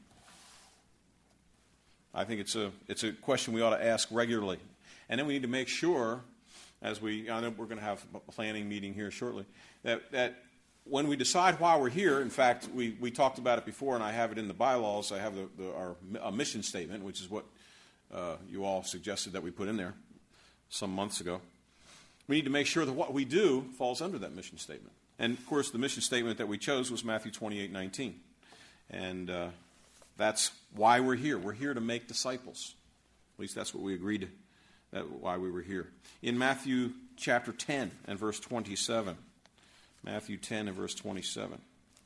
I think it's a it's a question we ought to ask regularly. And then we need to make sure, as we, I know we're going to have a planning meeting here shortly, that, that when we decide why we're here, in fact, we, we talked about it before, and I have it in the bylaws. I have the, the, our a mission statement, which is what uh, you all suggested that we put in there some months ago. We need to make sure that what we do falls under that mission statement. And, of course, the mission statement that we chose was Matthew twenty-eight nineteen. And uh, that's why we're here. We're here to make disciples. At least that's what we agreed, that why we were here. In Matthew chapter ten and verse twenty-seven. Matthew ten and verse twenty-seven.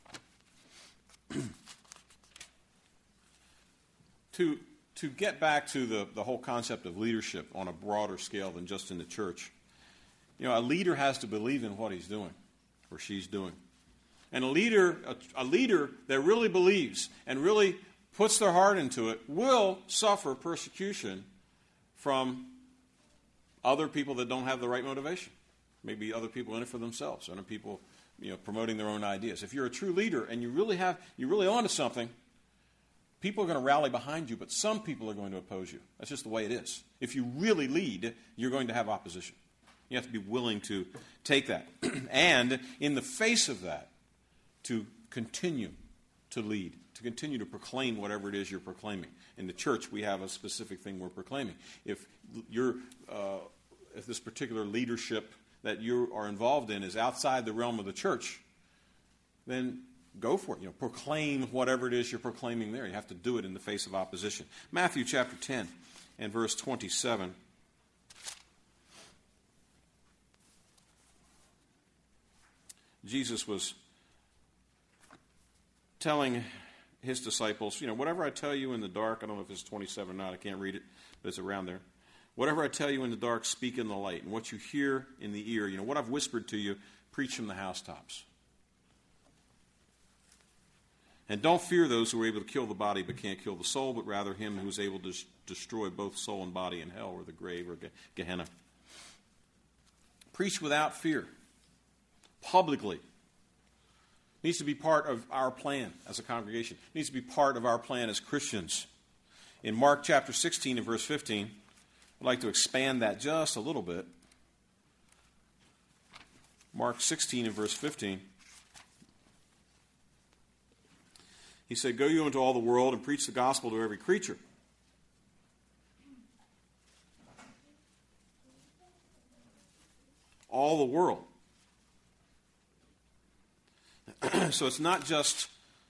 to, to get back to the, the whole concept of leadership on a broader scale than just in the church, you know, a leader has to believe in what he's doing or she's doing. And a leader, a, a leader that really believes and really puts their heart into it will suffer persecution from other people that don't have the right motivation. Maybe other people in it for themselves, other people, you know, promoting their own ideas. If you're a true leader and you really have, you're really onto something, People are going to rally behind you, but some people are going to oppose you. That's just the way it is. If you really lead, you're going to have opposition. You have to be willing to take that. And in the face of that, to continue to lead, to continue to proclaim whatever it is you're proclaiming. In the church, we have a specific thing we're proclaiming. If you're, uh, if this particular leadership that you are involved in is outside the realm of the church, then go for it. You know, proclaim whatever it is you're proclaiming there. You have to do it in the face of opposition. Matthew chapter ten and verse twenty-seven. Jesus was telling his disciples, you know, whatever I tell you in the dark, I don't know if it's twenty-seven or not, I can't read it, but it's around there. Whatever I tell you in the dark, speak in the light. And what you hear in the ear, you know, what I've whispered to you, preach from the housetops. And don't fear those who are able to kill the body but can't kill the soul, but rather him who is able to destroy both soul and body in hell or the grave or Gehenna. Preach without fear, publicly. It needs to be part of our plan as a congregation. It needs to be part of our plan as Christians. In Mark chapter sixteen and verse fifteen, I'd like to expand that just a little bit. Mark sixteen and verse fifteen. He said, "Go you into all the world and preach the gospel to every creature." All the world. So it's not just,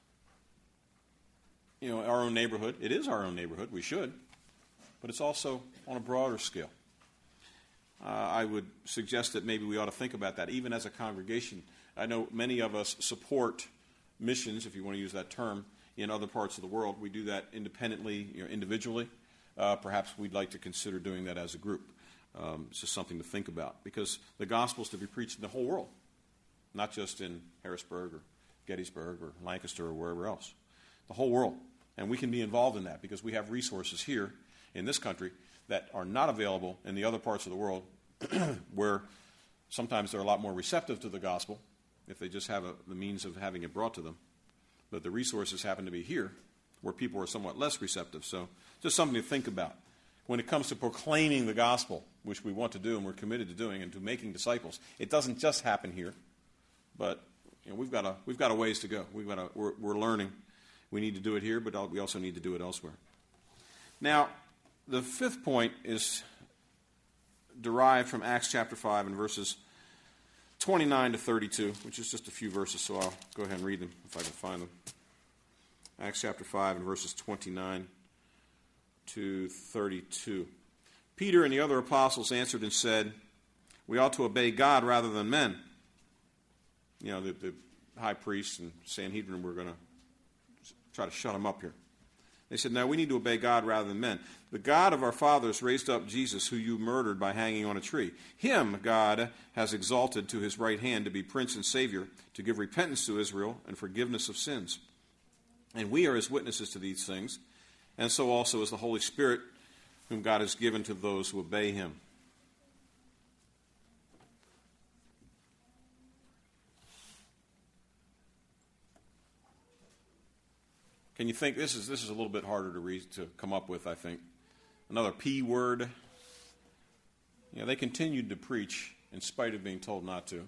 you know, our own neighborhood. It is our own neighborhood. We should. But it's also on a broader scale. Uh, I would suggest that maybe we ought to think about that, even as a congregation. I know many of us support missions, if you want to use that term, in other parts of the world. We do that independently, you know, individually. Uh, perhaps we'd like to consider doing that as a group. Um, it's just something to think about, because the gospel is to be preached in the whole world, not just in Harrisburg or Gettysburg or Lancaster or wherever else. The whole world. And we can be involved in that because we have resources here in this country that are not available in the other parts of the world where sometimes they're a lot more receptive to the gospel if they just have a, the means of having it brought to them. But the resources happen to be here where people are somewhat less receptive. So just something to think about. When it comes to proclaiming the gospel, which we want to do and we're committed to doing, and to making disciples, it doesn't just happen here, but you know, we've got a we've got a ways to go. We've got a, we're, we're learning. We need to do it here, but we also need to do it elsewhere. Now, the fifth point is derived from Acts chapter five and verses twenty-nine to thirty-two, which is just a few verses, so I'll go ahead and read them if I can find them. Acts chapter five and verses twenty-nine to thirty-two. Peter and the other apostles answered and said, "We ought to obey God rather than men." You know, the, the high priest and Sanhedrin were going to try to shut him up here. They said, "No, we need to obey God rather than men. The God of our fathers raised up Jesus, who you murdered by hanging on a tree. Him God has exalted to his right hand to be Prince and Savior, to give repentance to Israel and forgiveness of sins. And we are his witnesses to these things, and so also is the Holy Spirit, whom God has given to those who obey him." Can you think, this is this is a little bit harder to read, to come up with, I think. Another P word. You know, they continued to preach in spite of being told not to.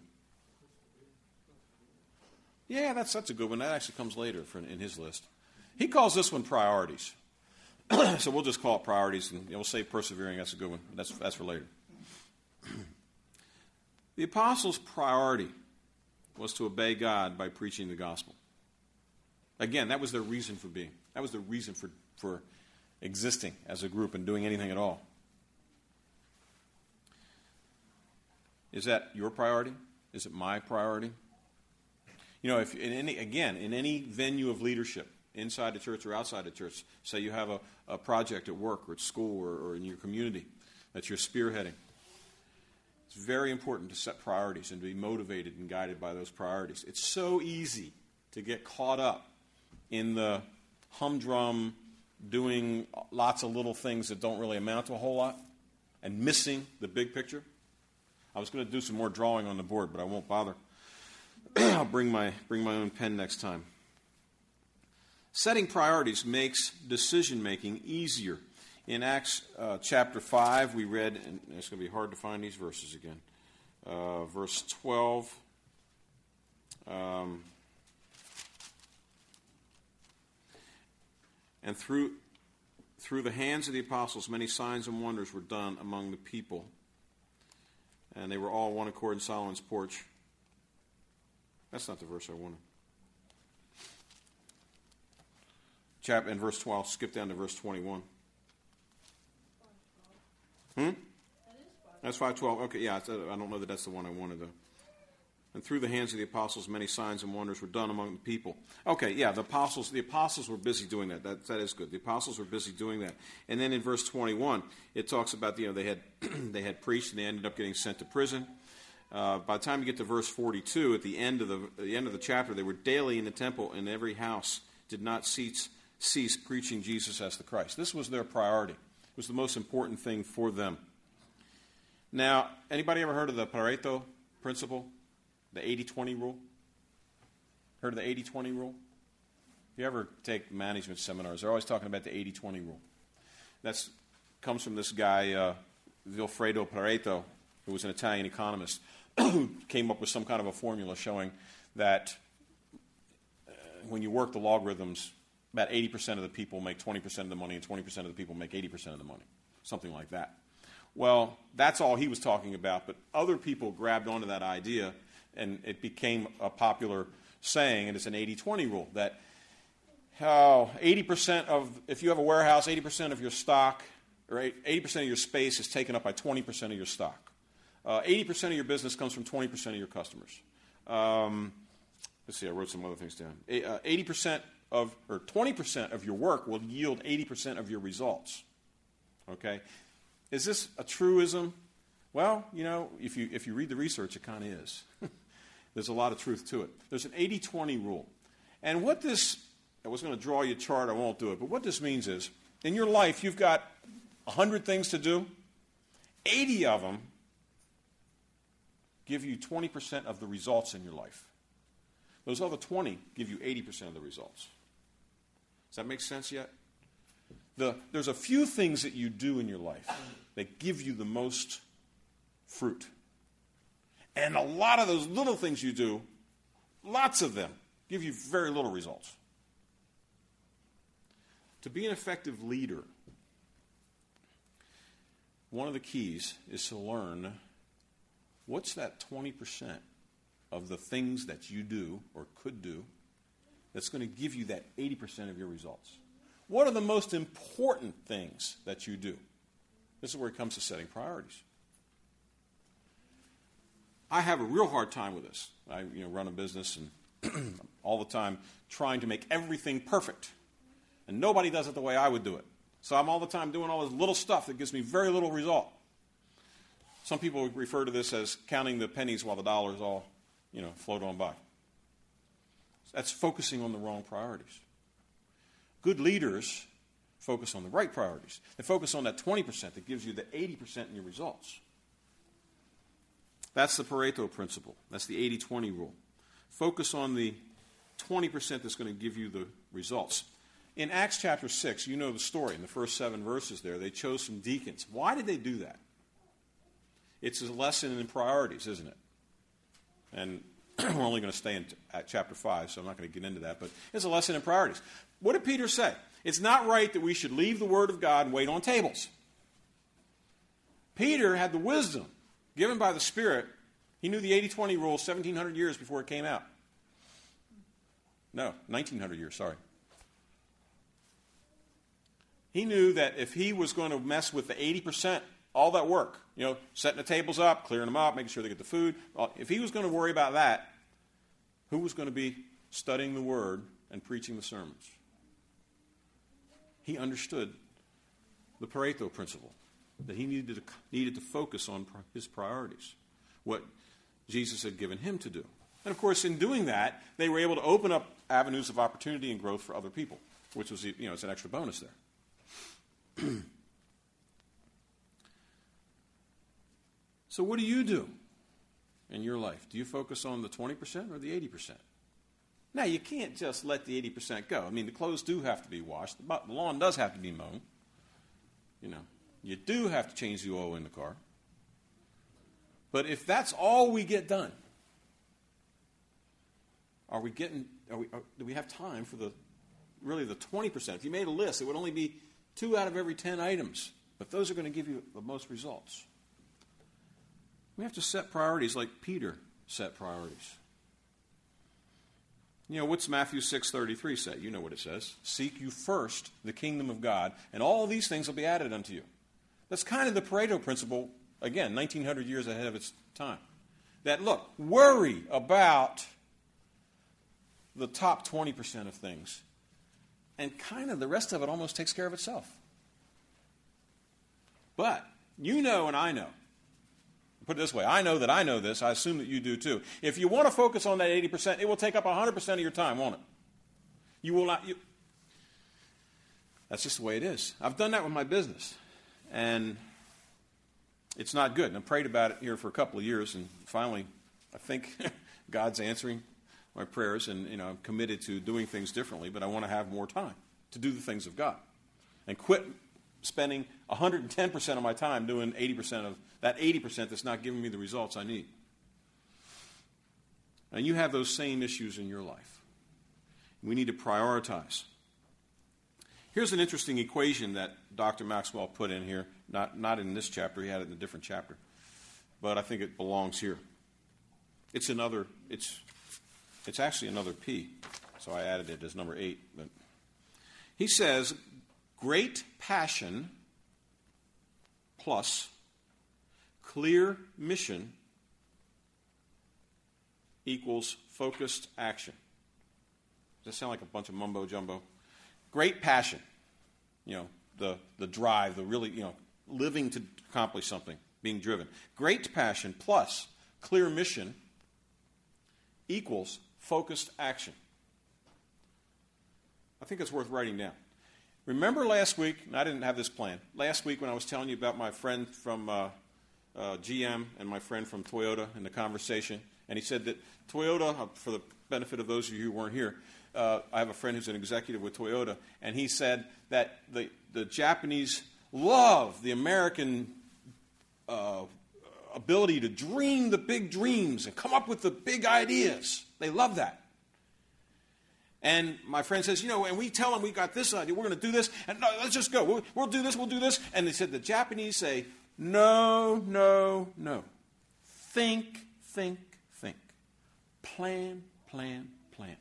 Yeah, that's that's a good one. That actually comes later for, in his list. He calls this one priorities. So we'll just call it priorities, and we'll say persevering. That's a good one. That's that's for later. The apostles' priority was to obey God by preaching the gospel. Again, that was their reason for being. That was their reason for, for existing as a group and doing anything at all. Is that your priority? Is it my priority? You know, if in any again, in any venue of leadership, inside the church or outside the church, say you have a, a project at work or at school or, or in your community that you're spearheading, it's very important to set priorities and to be motivated and guided by those priorities. It's so easy to get caught up in the humdrum, doing lots of little things that don't really amount to a whole lot, and missing the big picture. I was going to do some more drawing on the board, but I won't bother. I'll bring my bring my own pen next time. Setting priorities makes decision-making easier. In Acts uh, chapter five, we read, and it's going to be hard to find these verses again, uh, verse twelve. Um, and through, through the hands of the apostles, many signs and wonders were done among the people. And they were all one accord in Solomon's porch. That's not the verse I wanted. Chapter in verse twelve, skip down to verse twenty-one. Hmm? That's five twelve. Okay, yeah, I don't know that that's the one I wanted, though. And through the hands of the apostles, many signs and wonders were done among the people. Okay, yeah, the apostles the apostles were busy doing that. That, that is good. The apostles were busy doing that. And then in verse twenty-one, it talks about, you know, they had they had preached and they ended up getting sent to prison. Uh, by the time you get to verse forty-two, at the end of the at the end of the chapter, they were daily in the temple in every house, did not cease cease preaching Jesus as the Christ. This was their priority. It was the most important thing for them. Now, anybody ever heard of the Pareto principle? The eighty twenty rule? Heard of the eighty twenty rule? If you ever take management seminars, they're always talking about the eighty twenty rule. That comes from this guy, uh, Vilfredo Pareto, who was an Italian economist, who came up with some kind of a formula showing that uh, when you work the logarithms, about eighty percent of the people make twenty percent of the money and twenty percent of the people make eighty percent of the money, something like that. Well, that's all he was talking about, but other people grabbed onto that idea, and it became a popular saying, and it's an eighty twenty rule, that how eighty percent of, if you have a warehouse, eighty percent of your stock, or eighty percent of your space is taken up by twenty percent of your stock. Uh, eighty percent of your business comes from twenty percent of your customers. Um, let's see, I wrote some other things down. Uh, eighty percent of, or twenty percent of your work will yield eighty percent of your results. Okay? Is this a truism? Well, you know, if you if you read the research, it kind of is. There's a lot of truth to it. There's an eighty twenty rule. And what this, I was going to draw you a chart, I won't do it, but what this means is, in your life, you've got one hundred things to do. eighty of them give you twenty percent of the results in your life. Those other twenty give you eighty percent of the results. Does that make sense yet? The, there's a few things that you do in your life that give you the most fruit. And a lot of those little things you do, lots of them, give you very little results. To be an effective leader, one of the keys is to learn what's that twenty percent of the things that you do or could do that's going to give you that eighty percent of your results. What are the most important things that you do? This is where it comes to setting priorities. I have a real hard time with this. I you know, run a business and all the time trying to make everything perfect. And nobody does it the way I would do it. So I'm all the time doing all this little stuff that gives me very little result. Some people refer to this as counting the pennies while the dollars all, you know, float on by. That's focusing on the wrong priorities. Good leaders focus on the right priorities. They focus on that twenty percent that gives you the eighty percent in your results. That's the Pareto principle. That's the eighty twenty rule. Focus on the twenty percent that's going to give you the results. In Acts chapter six, you know the story. In the first seven verses there, they chose some deacons. Why did they do that? It's a lesson in priorities, isn't it? And we're only going to stay in t- at chapter five, so I'm not going to get into that. But it's a lesson in priorities. What did Peter say? It's not right that we should leave the Word of God and wait on tables. Peter had the wisdom given by the Spirit. He knew the eighty twenty rule seventeen hundred years before it came out. No, nineteen hundred years, sorry. He knew that if he was going to mess with the eighty percent, all that work, you know, setting the tables up, clearing them up, making sure they get the food, if he was going to worry about that, who was going to be studying the Word and preaching the sermons? He understood the Pareto principle, that he needed to, needed to focus on his priorities, what Jesus had given him to do. And, of course, in doing that, they were able to open up avenues of opportunity and growth for other people, which was, you know, it's an extra bonus there. So what do you do in your life? Do you focus on the twenty percent or the eighty percent? Now, you can't just let the eighty percent go. I mean, the clothes do have to be washed. The lawn does have to be mown. You know, you do have to change the oil in the car. But if that's all we get done, are we getting, are we, are, do we have time for the, really the twenty percent? If you made a list, it would only be two out of every ten items. But those are going to give you the most results. We have to set priorities like Peter set priorities. You know, what's Matthew six thirty-three say? You know what it says. Seek you first the kingdom of God, and all these things will be added unto you. That's kind of the Pareto principle, again, nineteen hundred years ahead of its time. That, look, worry about the top twenty percent of things, and kind of the rest of it almost takes care of itself. But you know and I know. Put it this way, I know that I know this. I assume that you do too. If you want to focus on that eighty percent, it will take up one hundred percent of your time, won't it? You will not. You, that's just the way it is. I've done that with my business, and it's not good. And I've prayed about it here for a couple of years, and finally, I think God's answering my prayers, and you know, I'm committed to doing things differently, but I want to have more time to do the things of God and quit spending one hundred ten percent of my time doing eighty percent of that eighty percent that's not giving me the results I need. And you have those same issues in your life. We need to prioritize. Here's an interesting equation that Doctor Maxwell put in here, not, not in this chapter, he had it in a different chapter, but I think it belongs here. It's another, it's, it's actually another P, so I added it as number eight. But he says, great passion plus clear mission equals focused action. Does that sound like a bunch of mumbo jumbo? Great passion, you know, the, the drive, the really, you know, living to accomplish something, being driven. Great passion plus clear mission equals focused action. I think it's worth writing down. Remember last week, and I didn't have this plan, last week when I was telling you about my friend from uh, uh, G M and my friend from Toyota in the conversation, and he said that Toyota, uh, for the benefit of those of you who weren't here, uh, I have a friend who's an executive with Toyota, and he said that the, the Japanese love the American uh, ability to dream the big dreams and come up with the big ideas. They love that. And my friend says, you know, and we tell them we got this idea, we're going to do this, and no, let's just go. We'll, we'll do this, we'll do this. And they said the Japanese say, no, no, no. Think, think, think. Plan, plan, plan.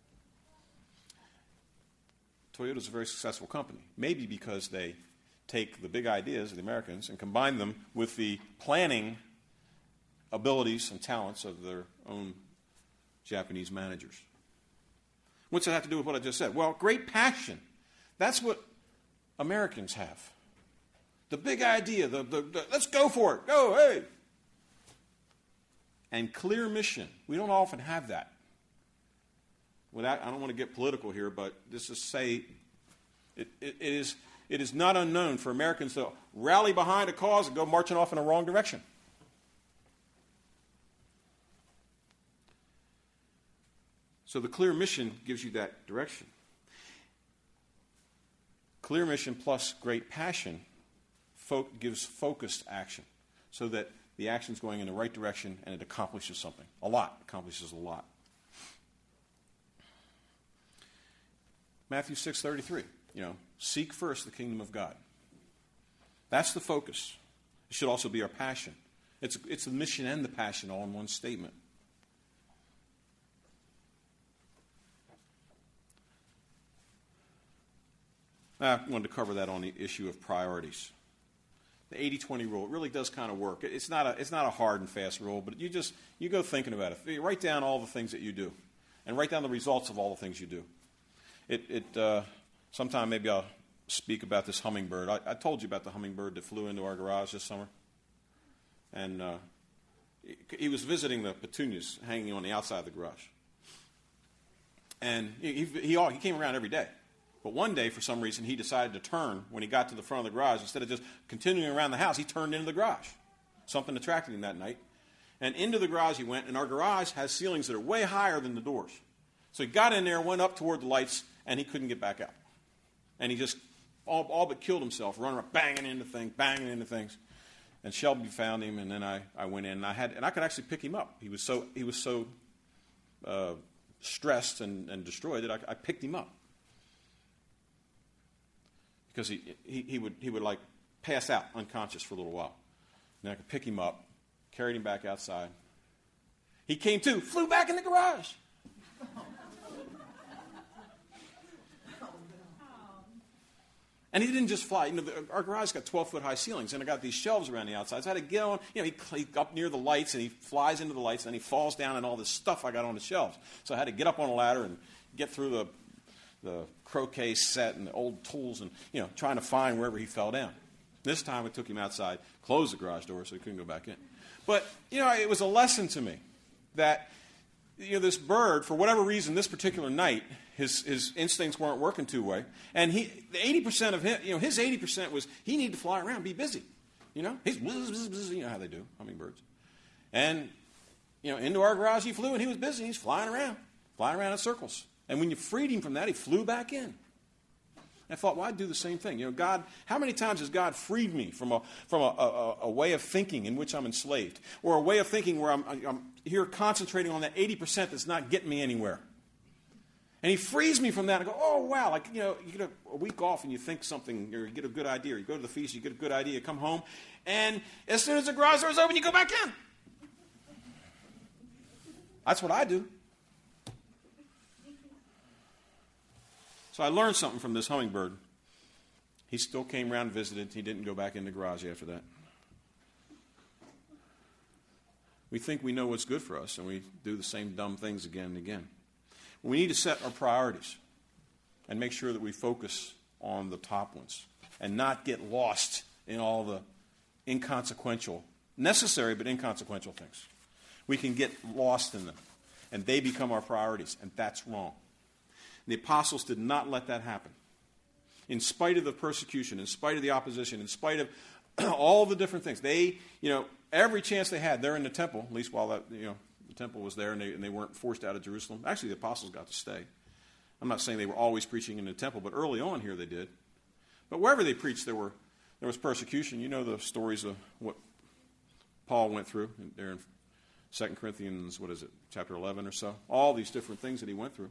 Toyota's a very successful company, maybe because they take the big ideas of the Americans and combine them with the planning abilities and talents of their own Japanese managers. What's that have to do with what I just said? Well, great passion. That's what Americans have. The big idea, the, the, the let's go for it. Go, hey. And clear mission. We don't often have that. Without, I don't want to get political here, but just to say it, it, it, is, it is not unknown for Americans to rally behind a cause and go marching off in the wrong direction. So the clear mission gives you that direction. Clear mission plus great passion fo- gives focused action so that the action's going in the right direction and it accomplishes something. A lot. Accomplishes a lot. Matthew six thirty-three, you know, seek first the kingdom of God. That's the focus. It should also be our passion. It's, it's the mission and the passion all in one statement. I wanted to cover that on the issue of priorities. The eighty twenty rule, it really does kind of work. It's not a, it's not a hard and fast rule, but you just, you go thinking about it. You write down all the things that you do, and write down the results of all the things you do. It, it uh, sometime maybe I'll speak about this hummingbird. I, I told you about the hummingbird that flew into our garage this summer. And uh, he, he was visiting the petunias hanging on the outside of the garage. And he, he, he, he came around every day. But one day, for some reason, he decided to turn when he got to the front of the garage. Instead of just continuing around the house, he turned into the garage. Something attracted him that night. And into the garage he went, and our garage has ceilings that are way higher than the doors. So he got in there, went up toward the lights, and he couldn't get back out. And he just all, all but killed himself, running around, banging into things, banging into things. And Shelby found him, and then I, I went in, and I had and I could actually pick him up. He was so he was so uh, stressed and, and destroyed that I, I picked him up because he, he he would he would like pass out unconscious for a little while. And I could pick him up, carried him back outside. He came to, flew back in the garage. And he didn't just fly. You know, the, our garage got twelve-foot high ceilings, and I got these shelves around the outside. So I had to get on. You know, he, he up near the lights, and he flies into the lights, and he falls down, and all this stuff I got on the shelves. So I had to get up on a ladder and get through the the croquet set and the old tools, and you know, trying to find wherever he fell down. This time, I took him outside, closed the garage door so he couldn't go back in. But you know, it was a lesson to me that you know this bird, for whatever reason, this particular night. His, his instincts weren't working too well. And he, the eighty percent of him, you know, his eighty percent was he needed to fly around, be busy. You know, he's, you know how they do, hummingbirds. And, you know, into our garage he flew and he was busy. He's flying around, flying around in circles. And when you freed him from that, he flew back in. I thought, well, I'd do the same thing. You know, God, how many times has God freed me from a from a, a, a way of thinking in which I'm enslaved, or a way of thinking where I'm, I'm here concentrating on that eighty percent that's not getting me anywhere? And he frees me from that. I go, oh, wow. Like, you know, you get a, a week off and you think something, or you get a good idea. Or you go to the feast, you get a good idea, you come home, and as soon as the garage door is open, you go back in. That's what I do. So I learned something from this hummingbird. He still came around and visited. He didn't go back in the garage after that. We think we know what's good for us, and we do the same dumb things again and again. We need to set our priorities and make sure that we focus on the top ones and not get lost in all the inconsequential, necessary but inconsequential things. We can get lost in them, and they become our priorities, and that's wrong. The apostles did not let that happen. In spite of the persecution, in spite of the opposition, in spite of all the different things, they, you know, every chance they had, they're in the temple, at least while that, you know, the temple was there, and they, and they weren't forced out of Jerusalem. Actually, the apostles got to stay. I'm not saying they were always preaching in the temple, but early on here they did. But wherever they preached, there were there was persecution. You know the stories of what Paul went through there in Second Corinthians, what is it, chapter eleven or so? All these different things that he went through.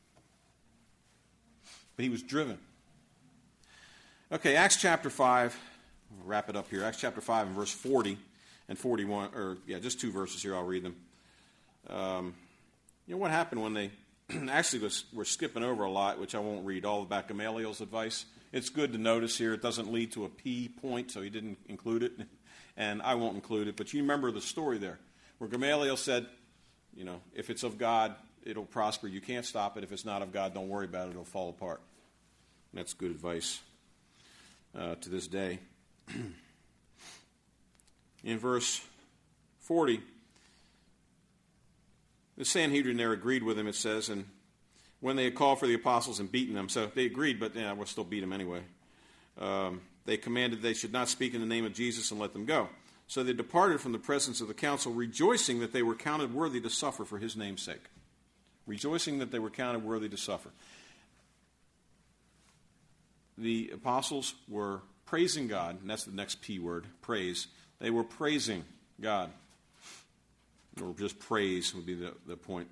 But he was driven. Okay, Acts chapter five. We'll wrap it up here. Acts chapter five and verse forty and forty-one, or yeah, just two verses here. I'll read them. Um, you know what happened when they actually was, we're skipping over a lot, which I won't read all about Gamaliel's advice. It's good to notice here it doesn't lead to a P point, so he didn't include it, and I won't include it. But you remember the story there, where Gamaliel said, you know, if it's of God, it'll prosper. You can't stop it. If it's not of God, don't worry about it. It'll fall apart. And that's good advice uh, to this day. In verse forty, the Sanhedrin there agreed with him, it says, and when they had called for the apostles and beaten them, so they agreed, but yeah, we'll still beat them anyway. Um, they commanded they should not speak in the name of Jesus and let them go. So they departed from the presence of the council, rejoicing that they were counted worthy to suffer for his name's sake. Rejoicing that they were counted worthy to suffer. The apostles were praising God, and that's the next P word, praise. They were praising God. Or just praise would be the, the point.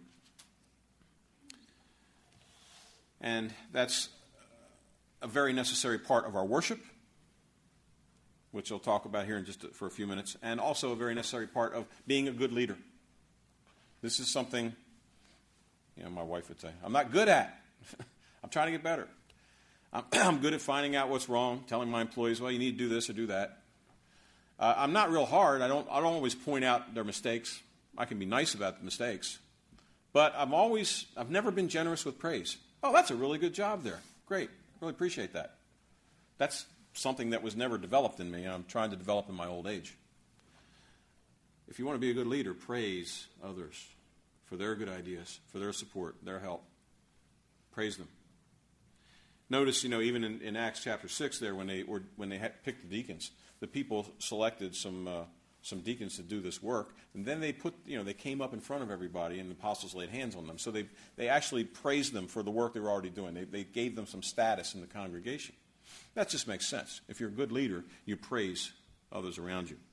And that's a very necessary part of our worship, which I'll talk about here in just a, for a few minutes, and also a very necessary part of being a good leader. This is something, you know, my wife would say, I'm not good at. I'm trying to get better. I'm, I'm good at finding out what's wrong, telling my employees, well, you need to do this or do that. Uh, I'm not real hard. I don't, I don't always point out their mistakes. I can be nice about the mistakes. But I'm always, I've never been generous with praise. Oh, that's a really good job there. Great. Really appreciate that. That's something that was never developed in me, and I'm trying to develop in my old age. If you want to be a good leader, praise others for their good ideas, for their support, their help. Praise them. Notice, you know, even in, in Acts chapter six there, when they were, when they had picked the deacons, the people selected some uh, some deacons to do this work. And then they put, you know, they came up in front of everybody, and the apostles laid hands on them. So they they actually praised them for the work they were already doing. They, they gave them some status in the congregation. That just makes sense. If you're a good leader, you praise others around you.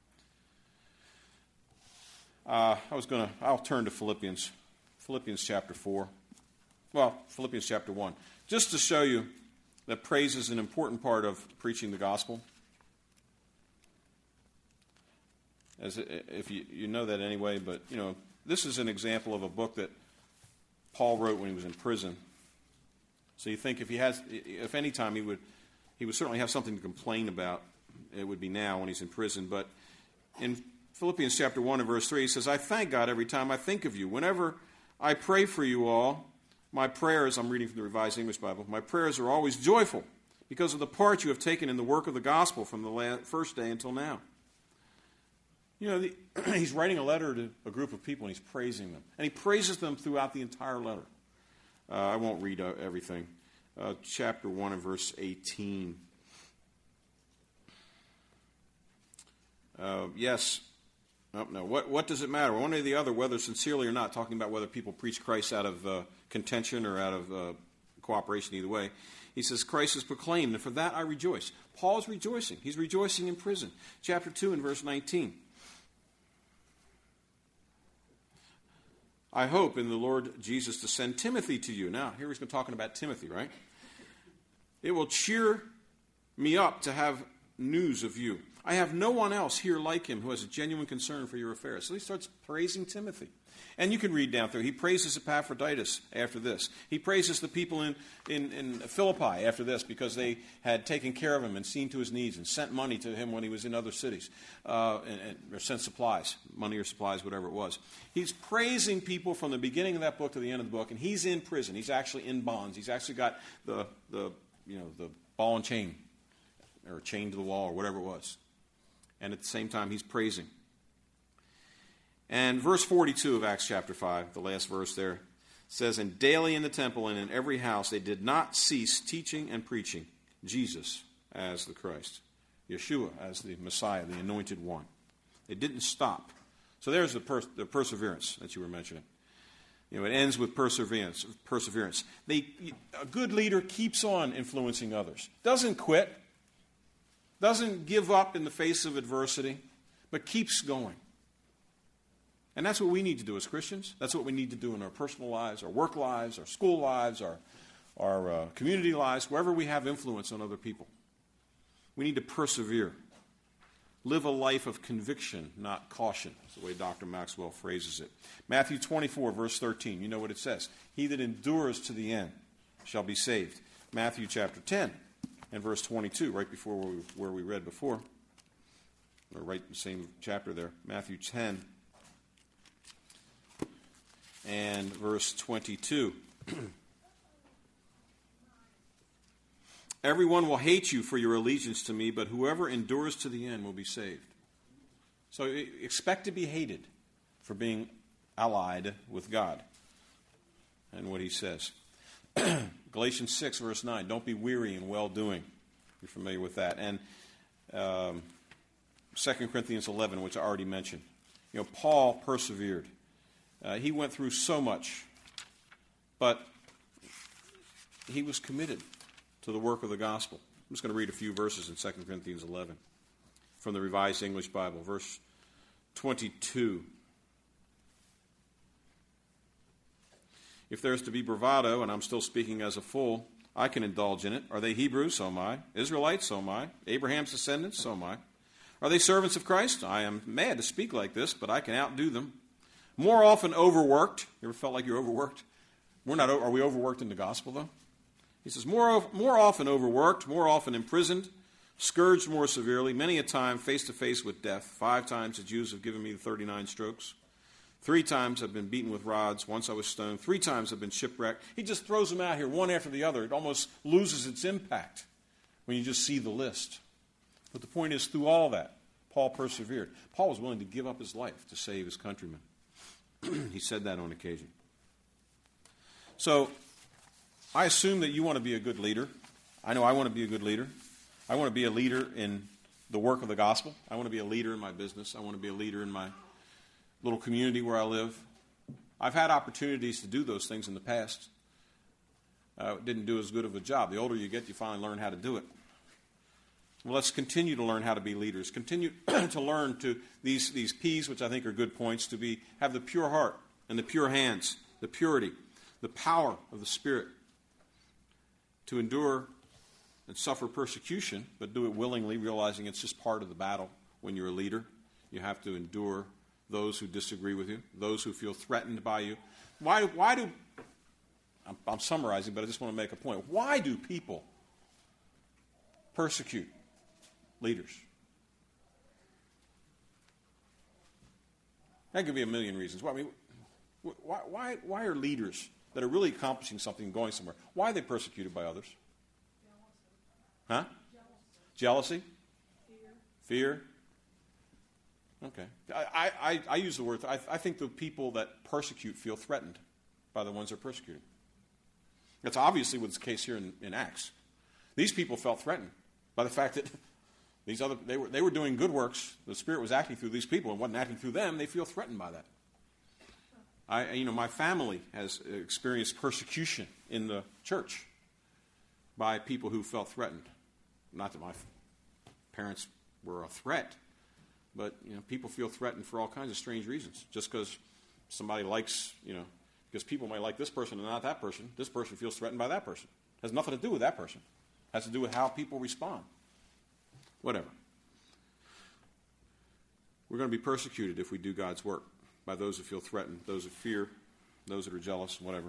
Uh, I was going to, I'll turn to Philippians, Philippians chapter four. Well, Philippians chapter one. Just to show you that praise is an important part of preaching the gospel. As if you, you know that anyway, but, you know, this is an example of a book that Paul wrote when he was in prison. So you think if he has, if any time he would, he would certainly have something to complain about, it would be now when he's in prison. But in Philippians chapter one and verse three, he says, I thank God every time I think of you. Whenever I pray for you all, my prayers, I'm reading from the Revised English Bible, my prayers are always joyful because of the part you have taken in the work of the gospel from the last, first day until now. You know, the, he's writing a letter to a group of people, and he's praising them. And he praises them throughout the entire letter. Uh, I won't read uh, everything. Uh, chapter one and verse eighteen. Uh, yes. Oh, no. What, what does it matter? One or the other, whether sincerely or not, talking about whether people preach Christ out of uh, contention or out of uh, cooperation, either way. He says, Christ is proclaimed, and for that I rejoice. Paul's rejoicing. He's rejoicing in prison. Chapter two and verse nineteen. I hope in the Lord Jesus to send Timothy to you. Now, here he's talking about Timothy, right? It will cheer me up to have news of you. I have no one else here like him who has a genuine concern for your affairs. So he starts praising Timothy. And you can read down through. He praises Epaphroditus after this. He praises the people in, in, in Philippi after this because they had taken care of him and seen to his needs and sent money to him when he was in other cities, uh, and, and, or sent supplies, money or supplies, whatever it was. He's praising people from the beginning of that book to the end of the book, and he's in prison. He's actually in bonds. He's actually got the, the you know, the ball and chain, or chained to the wall, or whatever it was. And at the same time, he's praising. And verse forty-two of Acts chapter five, the last verse there, says, And daily in the temple and in every house they did not cease teaching and preaching Jesus as the Christ, Yeshua as the Messiah, the Anointed One. They didn't stop. So there's the, pers- the perseverance that you were mentioning. You know, it ends with perseverance. Perseverance. They, a good leader keeps on influencing others. Doesn't quit. Doesn't give up in the face of adversity, but keeps going. And that's what we need to do as Christians. That's what we need to do in our personal lives, our work lives, our school lives, our, our uh, community lives, wherever we have influence on other people. We need to persevere. Live a life of conviction, not caution. That's the way Doctor Maxwell phrases it. Matthew twenty-four, verse thirteen, you know what it says. He that endures to the end shall be saved. Matthew chapter ten and verse twenty-two, right before where we, where we read before, or right in the same chapter there, Matthew ten and verse twenty-two. Everyone will hate you for your allegiance to me, but whoever endures to the end will be saved. So expect to be hated for being allied with God and what he says. Galatians six, verse nine, don't be weary in well-doing. You're familiar with that. And um, Second Corinthians eleven, which I already mentioned. You know, Paul persevered. Uh, he went through so much, but he was committed to the work of the gospel. I'm just going to read a few verses in Second Corinthians eleven from the Revised English Bible. Verse twenty-two. If there is to be bravado, and I'm still speaking as a fool, I can indulge in it. Are they Hebrews? So am I. Israelites? So am I. Abraham's descendants? So am I. Are they servants of Christ? I am mad to speak like this, but I can outdo them. More often overworked. You ever felt like you're overworked? We're not. Are we overworked in the gospel, though? He says, more, more often overworked, more often imprisoned, scourged more severely, many a time face to face with death. Five times the Jews have given me the thirty-nine strokes. Three times I've been beaten with rods. Once I was stoned. Three times I've been shipwrecked. He just throws them out here one after the other. It almost loses its impact when you just see the list. But the point is, through all that, Paul persevered. Paul was willing to give up his life to save his countrymen. He said that on occasion. So, I assume that you want to be a good leader. I know I want to be a good leader. I want to be a leader in the work of the gospel. I want to be a leader in my business. I want to be a leader in my little community where I live. I've had opportunities to do those things in the past. Uh, didn't do as good of a job. The older you get, you finally learn how to do it. Well, let's continue to learn how to be leaders. Continue to learn to these, these P's, which I think are good points, to be have the pure heart and the pure hands, the purity, the power of the Spirit, to endure and suffer persecution, but do it willingly, realizing it's just part of the battle when you're a leader. You have to endure those who disagree with you, those who feel threatened by you. Why, why do, I'm, I'm summarizing, but I just want to make a point. Why do people persecute leaders? That could be a million reasons. Why, I mean, why, why, why are leaders that are really accomplishing something and going somewhere, why are they persecuted by others? Huh? Jealousy? Fear? Fear? Okay. I, I, I use the word, I, I think the people that persecute feel threatened by the ones they're persecuting. That's obviously what's the case here in, in Acts. These people felt threatened by the fact that these other they were they were doing good works. The Spirit was acting through these people and wasn't acting through them. They feel threatened by that. I, you know, my family has experienced persecution in the church by people who felt threatened. Not that my parents were a threat, but you know, people feel threatened for all kinds of strange reasons. Just because somebody likes, you know, because people might like this person and not that person. This person feels threatened by that person. It has nothing to do with that person. It has to do with how people respond. Whatever. We're going to be persecuted if we do God's work by those who feel threatened, those who fear, those that are jealous, whatever.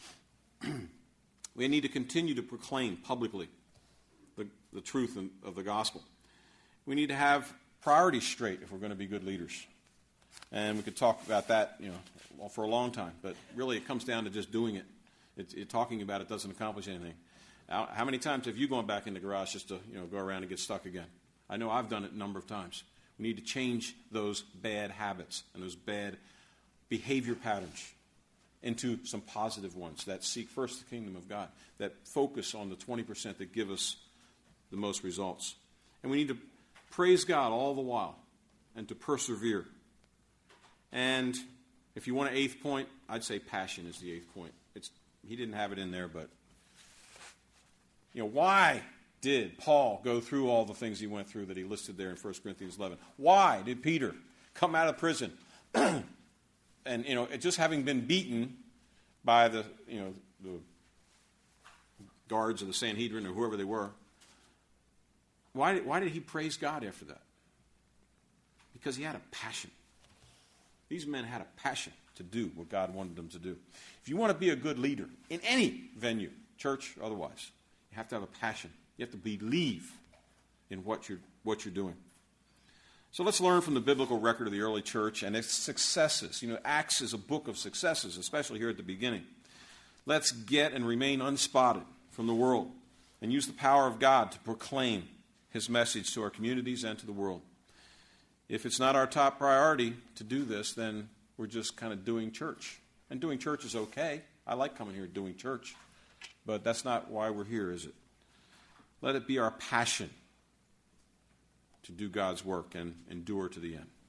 We need to continue to proclaim publicly the, the truth of the gospel. We need to have priorities straight if we're going to be good leaders. And we could talk about that, you know, for a long time, but really it comes down to just doing it. It, it talking about it doesn't accomplish anything. How, how many times have you gone back in the garage just to, you know, go around and get stuck again? I know I've done it a number of times. We need to change those bad habits and those bad behavior patterns into some positive ones that seek first the kingdom of God, that focus on the twenty percent that give us the most results. And we need to praise God all the while and to persevere. And if you want an eighth point, I'd say passion is the eighth point. It's, he didn't have it in there, but you know, why did Paul go through all the things he went through that he listed there in First Corinthians eleven? Why did Peter come out of prison and, you know, just having been beaten by the, you know, the guards of the Sanhedrin or whoever they were, why did, why did he praise God after that? Because he had a passion. These men had a passion to do what God wanted them to do. If you want to be a good leader in any venue, church or otherwise, you have to have a passion. You have to believe in what you're, what you're doing. So let's learn from the biblical record of the early church and its successes. You know, Acts is a book of successes, especially here at the beginning. Let's get and remain unspotted from the world and use the power of God to proclaim his message to our communities and to the world. If it's not our top priority to do this, then we're just kind of doing church. And doing church is okay. I like coming here doing church. But that's not why we're here, is it? Let it be our passion to do God's work and endure to the end.